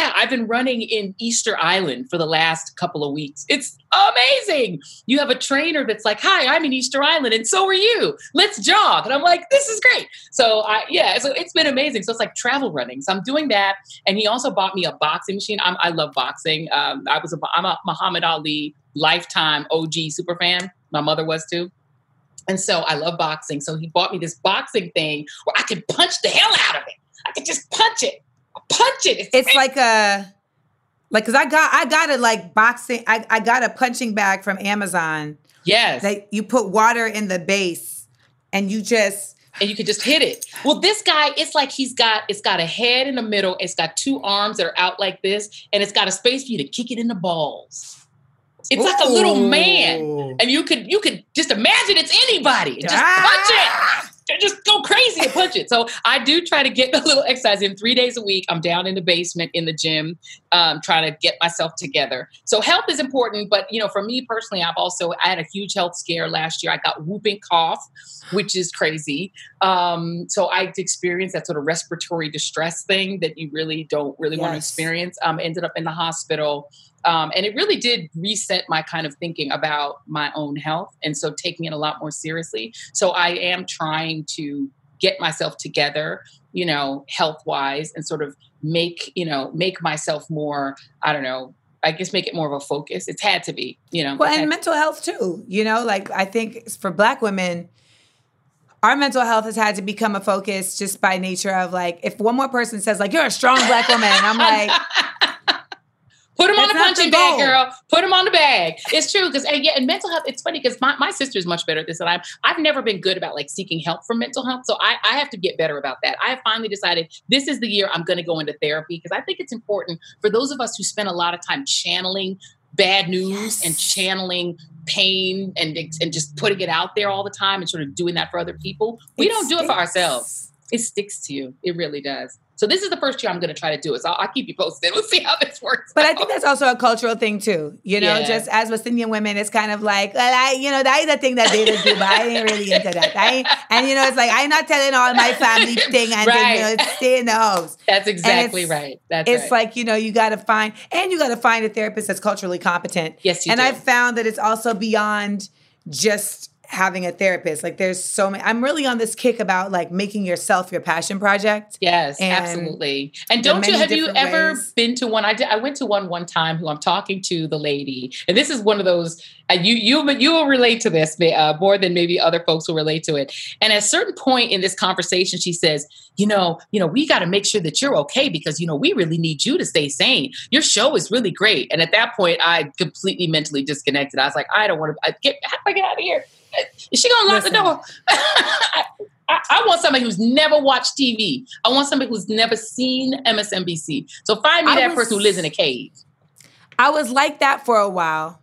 in Easter Island for the last couple of weeks. It's amazing. You have a trainer that's hi, I'm in Easter Island and so are you. Let's jog. And I'm this is great. So so it's been amazing. So it's travel running. So I'm doing that. And he also bought me a boxing machine. I love boxing. I'm a Muhammad Ali lifetime OG super fan. My mother was too. And so I love boxing. So he bought me this boxing thing where I can punch the hell out of it. I could just punch it. It's like a Like, cause I got a like boxing, I got a punching bag from Amazon. Yes. That you put water in the base and you could just hit it. Well, this guy, it's like it's got a head in the middle. It's got two arms that are out like this, and it's got a space for you to kick it in the balls. It's like a little man. And you could just imagine it's anybody. Just punch it. Just go crazy and punch it. So I do try to get a little exercise in 3 days a week. I'm down in the basement in the gym, trying to get myself together. So health is important. But, for me personally, I had a huge health scare last year. I got whooping cough, which is crazy. So I experienced that sort of respiratory distress thing that you really don't want to experience. Ended up in the hospital. And it really did reset my kind of thinking about my own health. And so taking it a lot more seriously. So I am trying to get myself together, health wise, and sort of make myself more, I don't know, I guess make it more of a focus. It's had to be, Well, and mental health too, like I think for Black women, our mental health has had to become a focus just by nature of like, if one more person says like, you're a strong Black woman, I'm like, put them on the punching bag, girl. Put them on the bag. It's true. And mental health, it's funny because my sister is much better at this than I've never been good about like seeking help for mental health. So I have to get better about that. I have finally decided this is the year I'm going to go into therapy because I think it's important for those of us who spend a lot of time channeling bad news and channeling pain and just putting it out there all the time and sort of doing that for other people. We don't do it for ourselves. It sticks to you. It really does. So this is the first year I'm going to try to do it. So I'll keep you posted. We'll see how this works. But I think that's also a cultural thing too. Just as West Indian women, it's kind of like, well, that is a thing that they do, but I ain't really into that. It's like, I'm not telling all my family thing and right. stay in the house. That's exactly right. It's like, you got to find a therapist that's culturally competent. Yes, you do. And I've found that it's also beyond just having a therapist. Like there's so many, I'm really on this kick about like making yourself your passion project. Yes, absolutely. And have you ever been to one? I went to one time who I'm talking to the lady, and this is one of those, you will relate to this more than maybe other folks will relate to it. And at a certain point in this conversation, she says, we got to make sure that you're okay because, we really need you to stay sane. Your show is really great. And at that point, I completely mentally disconnected. I was like, I don't want to get out of here. Is she going to lock the door? I want somebody who's never watched TV. I want somebody who's never seen MSNBC. So find me that person who lives in a cave. I was like that for a while.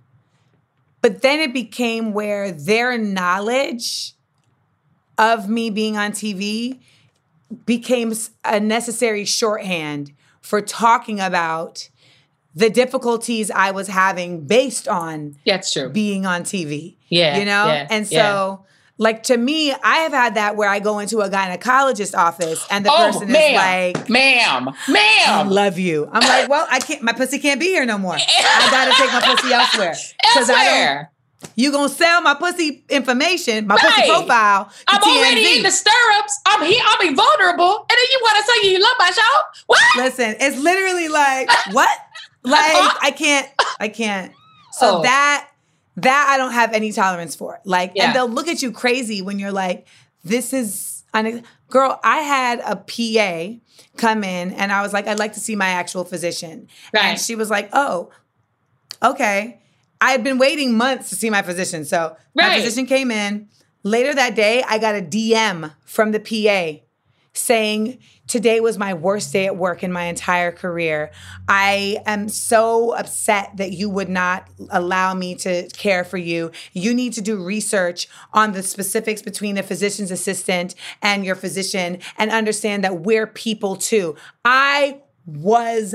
But then it became where their knowledge of me being on TV became a necessary shorthand for talking about the difficulties I was having based on That's true. Being on TV. Yeah. And so, like, to me, I have had that where I go into a gynecologist office and the person is like, ma'am, I love you. I'm like, well, my pussy can't be here no more. I got to take my pussy elsewhere. Elsewhere. You gonna sell my pussy information, my pussy profile to I'm TMZ. already in the stirrups. I'm here. I'm invulnerable. And then you want to say you love my show? What? Listen, it's literally like, what? Like, I can't. So that I don't have any tolerance for. Like, and they'll look at you crazy when you're like, this is, girl, I had a PA come in and I was like, I'd like to see my actual physician. Right. And she was like, oh, okay. I had been waiting months to see my physician. So my physician came in. Later that day, I got a DM from the PA saying, today was my worst day at work in my entire career. I am so upset that you would not allow me to care for you. You need to do research on the specifics between the physician's assistant and your physician and understand that we're people too. I was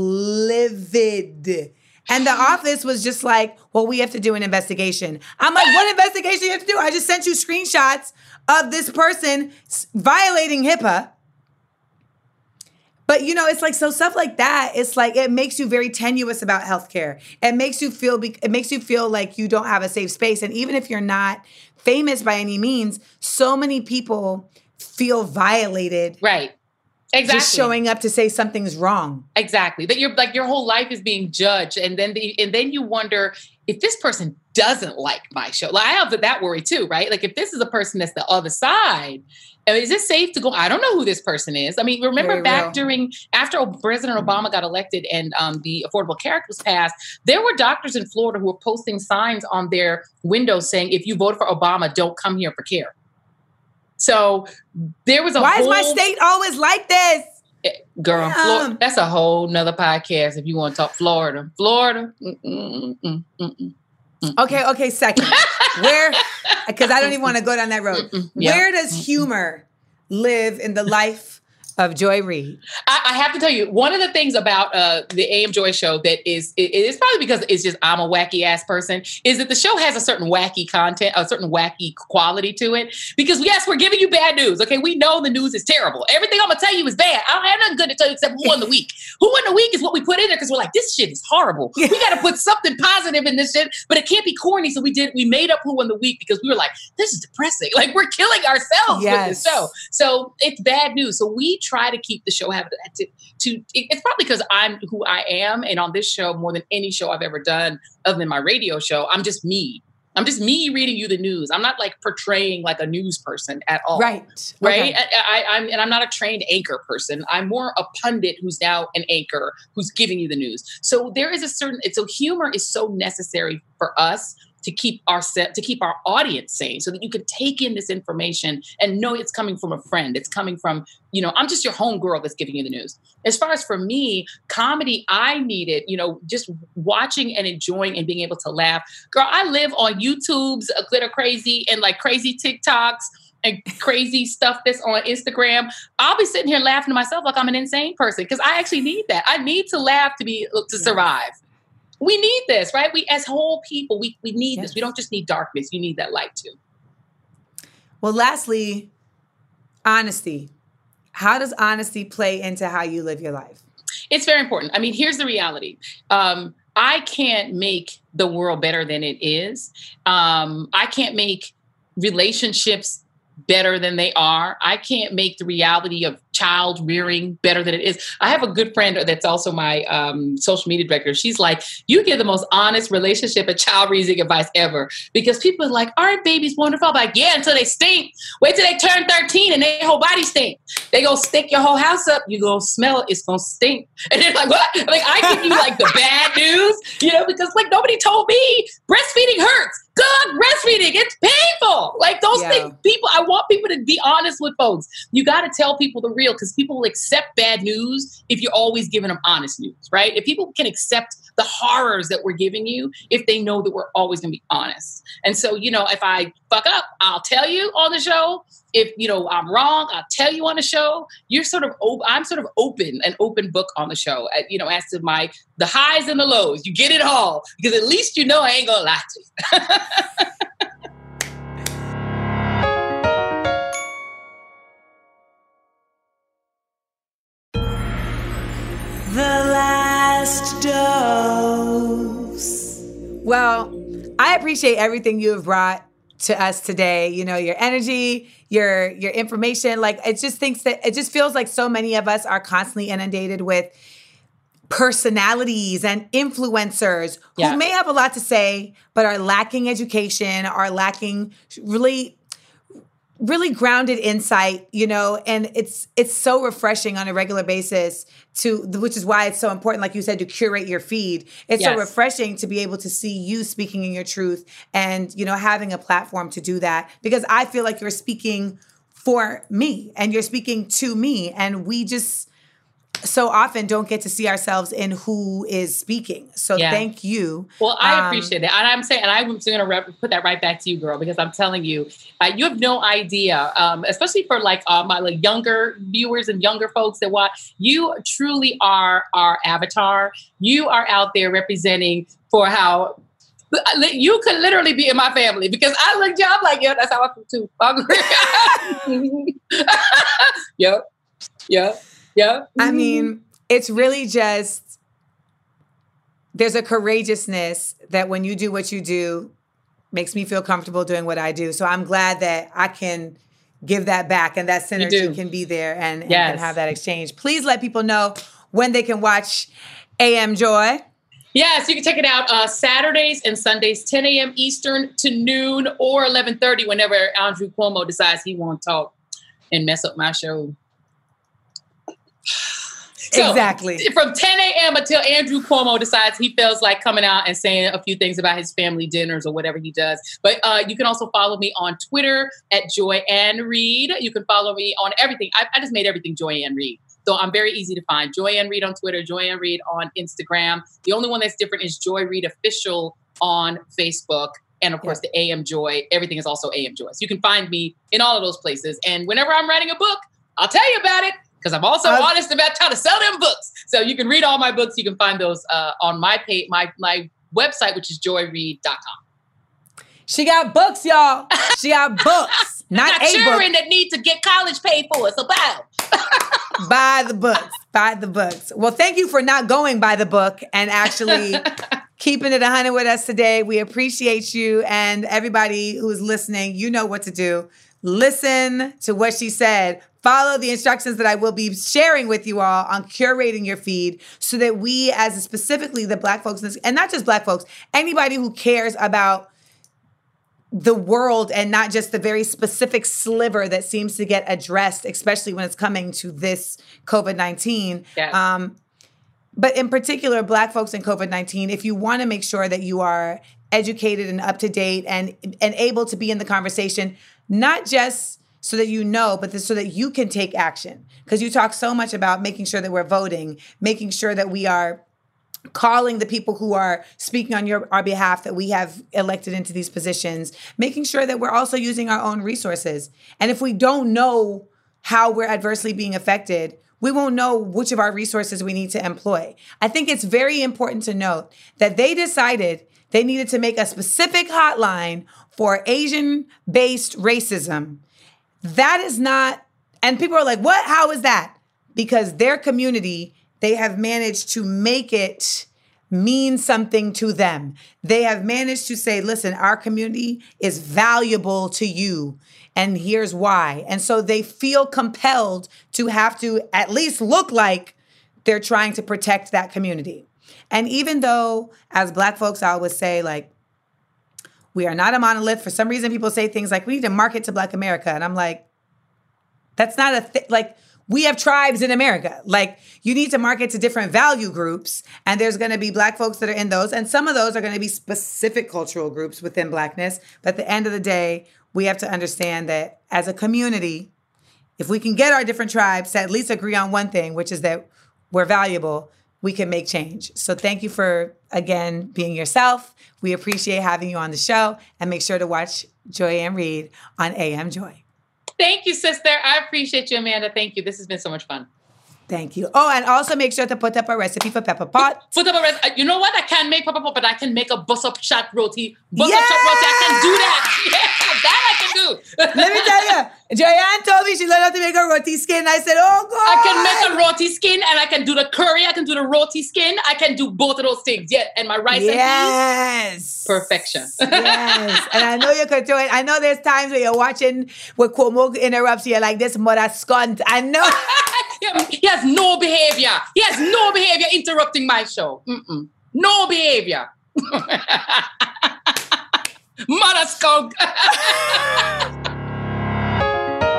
livid. And the office was just like, well, we have to do an investigation. I'm like, what investigation do you have to do? I just sent you screenshots of this person violating HIPAA. But, it's like, so stuff like that, it's like, it makes you very tenuous about healthcare. It makes you feel like you don't have a safe space. And even if you're not famous by any means, so many people feel violated. Right. Exactly. just showing up to say something's wrong. Exactly. That your whole life is being judged. And then you wonder if this person doesn't like my show. Like I have that worry too, right? Like if this is a person that's the other side, is it safe to go? I don't know who this person is. I mean, remember after President Obama got elected and the Affordable Care Act was passed, there were doctors in Florida who were posting signs on their windows saying, if you vote for Obama, don't come here for care. So there was Why is my state always like this? Girl, that's a whole nother podcast if you want to talk Florida. Okay, second. Where, because I don't even want to go down that road. Where does humor live in the life of Joy Reid? I have to tell you, one of the things about the AM Joy show that is probably because it's just I'm a wacky ass person, is that the show has a certain wacky content, a certain wacky quality to it. Because yes, we're giving you bad news. Okay, we know the news is terrible. Everything I'm gonna tell you is bad. I don't have nothing good to tell you except who won the week. Who won the week is what we put in there because we're like, this shit is horrible. We got to put something positive in this shit, but it can't be corny. So we made up who won the week because we were like, this is depressing. Like we're killing ourselves with this show. So it's bad news. So we try to keep the show it's probably because I'm who I am, and on this show more than any show I've ever done other than my radio show, I'm just me reading you the news. I'm not like portraying like a news person at all. Right. Okay. I'm not a trained anchor person. I'm more a pundit who's now an anchor who's giving you the news. So there is so humor is so necessary for us to keep our audience sane, so that you can take in this information and know it's coming from a friend. It's coming from, I'm just your homegirl that's giving you the news. As far as for me, comedy, I needed, just watching and enjoying and being able to laugh. Girl, I live on YouTube's Glitter Crazy and like crazy TikToks and crazy stuff that's on Instagram. I'll be sitting here laughing to myself like I'm an insane person because I actually need that. I need to laugh to survive. We need this, right? We, as whole people, we need this. We don't just need darkness. You need that light too. Well, lastly, honesty. How does honesty play into how you live your life? It's very important. I mean, here's the reality. I can't make the world better than it is. I can't make relationships better than they are. I can't make the reality of child rearing better than it is. I have a good friend that's also my social media director. She's like, you give the most honest relationship and child raising advice ever, because people are like, aren't babies wonderful? I'm like, yeah, until they stink. Wait till they turn 13 and their whole body stink. They go stink your whole house up. You go smell it. It's going to stink. And they're like, what? Like, I give you like the bad news, because like nobody told me breastfeeding hurts. Good breastfeeding. It's painful. Like those things, I want people to be honest with folks. You got to tell people the real, because people will accept bad news if you're always giving them honest news, right? If people can accept the horrors that we're giving you, if they know that we're always going to be honest. And so, if I fuck up, I'll tell you on the show. If, I'm wrong, I'll tell you on the show. I'm sort of an open book on the show, as to the highs and the lows. You get it all, because at least I ain't going to lie to you. The last dose. Well, I appreciate everything you have brought to us today. Your energy, your information. Like it just feels like so many of us are constantly inundated with personalities and influencers who may have a lot to say, but are lacking education, are lacking really grounded insight, and it's so refreshing on a regular basis which is why it's so important, like you said, to curate your feed. It's so refreshing to be able to see you speaking in your truth and, having a platform to do that, because I feel like you're speaking for me and you're speaking to me, and we just so often don't get to see ourselves in who is speaking. So thank you. Well, I appreciate it. And I'm going to put that right back to you, girl, because I'm telling you, you have no idea, especially for my younger viewers and younger folks that watch, you truly are our avatar. You are out there representing for how you could literally be in my family, because I look you up like, that's how I feel too. Yep. Yeah. I mean, it's really just, there's a courageousness that when you do what you do, makes me feel comfortable doing what I do. So I'm glad that I can give that back, and that synergy can be there and have that exchange. Please let people know when they can watch AM Joy. Yes, you can check it out Saturdays and Sundays, 10 a.m. Eastern to noon or 11:30 whenever Andrew Cuomo decides he won't talk and mess up my show. So, exactly. From 10 a.m. until Andrew Cuomo decides he feels like coming out and saying a few things about his family dinners or whatever he does. But you can also follow me on Twitter at Joy-Ann Reid. You can follow me on everything. I just made everything Joy-Ann Reid. So I'm very easy to find. Joy-Ann Reid on Twitter, Joy-Ann Reid on Instagram. The only one that's different is Joy Reid Official on Facebook. And of course, the AM Joy. Everything is also AM Joy. So you can find me in all of those places. And whenever I'm writing a book, I'll tell you about it because I'm also honest about how to sell them books. So you can read all my books. You can find those on my page, my website, which is joyreid.com. She got books, y'all. She got books. Not a children book. that need to get college paid for. So buy Buy the books. Buy the books. Well, thank you for not going by the book and actually keeping it 100 with us today. We appreciate you, and everybody who's listening, you know what to do. Listen to what she said. Follow the instructions that I will be sharing with you all on curating your feed so that we, as specifically the Black folks, and not just Black folks, anybody who cares about the world and not just the very specific sliver that seems to get addressed, especially when it's coming to this COVID-19. Yes. But in particular, Black folks in COVID-19, if you want to make sure that you are educated and up to date and able to be in the conversation, not just so that you know, but so that you can take action. Because you talk so much about making sure that we're voting, making sure that we are calling the people who are speaking on our behalf that we have elected into these positions, making sure that we're also using our own resources. And if we don't know how we're adversely being affected, we won't know which of our resources we need to employ. I think it's very important to note that they decided they needed to make a specific hotline for Asian-based racism. That is not, and people are like, what? How is that? Because their community, they have managed to make it mean something to them. They have managed to say, listen, our community is valuable to you, and here's why. And so they feel compelled to have to at least look like they're trying to protect that community. And even though, as Black folks, I always say, like, we are not a monolith. For some reason, people say things like, we need to market to Black America. And I'm like, that's not a thing. Like, we have tribes in America. Like, you need to market to different value groups, and there's going to be Black folks that are in those, and some of those are going to be specific cultural groups within Blackness. But at the end of the day, we have to understand that as a community, if we can get our different tribes to at least agree on one thing, which is that we're valuable, we can make change. So thank you for, again, being yourself. We appreciate having you on the show, and make sure to watch Joy-Ann Reid on AM Joy. Thank you, sister. I appreciate you, Amanda. Thank you. This has been so much fun. Thank you. Oh, and also make sure to put up a recipe for pepper pot. Put up a recipe. You know what? I can't make pepper pot, but I can make a bus-up shot roti. Bus-up shot roti. I can do that. Yeah, that I can do. Let me tell you, Joy-Ann told me she learned how to make a roti skin. I said, oh, God. I can make a roti skin, and I can do the curry. I can do the roti skin. I can do both of those things. Yeah, and my rice and peas. Perfection. Yes. And I know you could do it. I know there's times where you're watching where Cuomo interrupts you. You're like, this mother scunt. I know. He has no behavior. He has no behavior interrupting my show. No behavior. Mother skunk.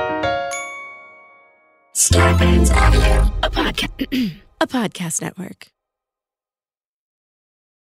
Starbane's Audio, a podcast network.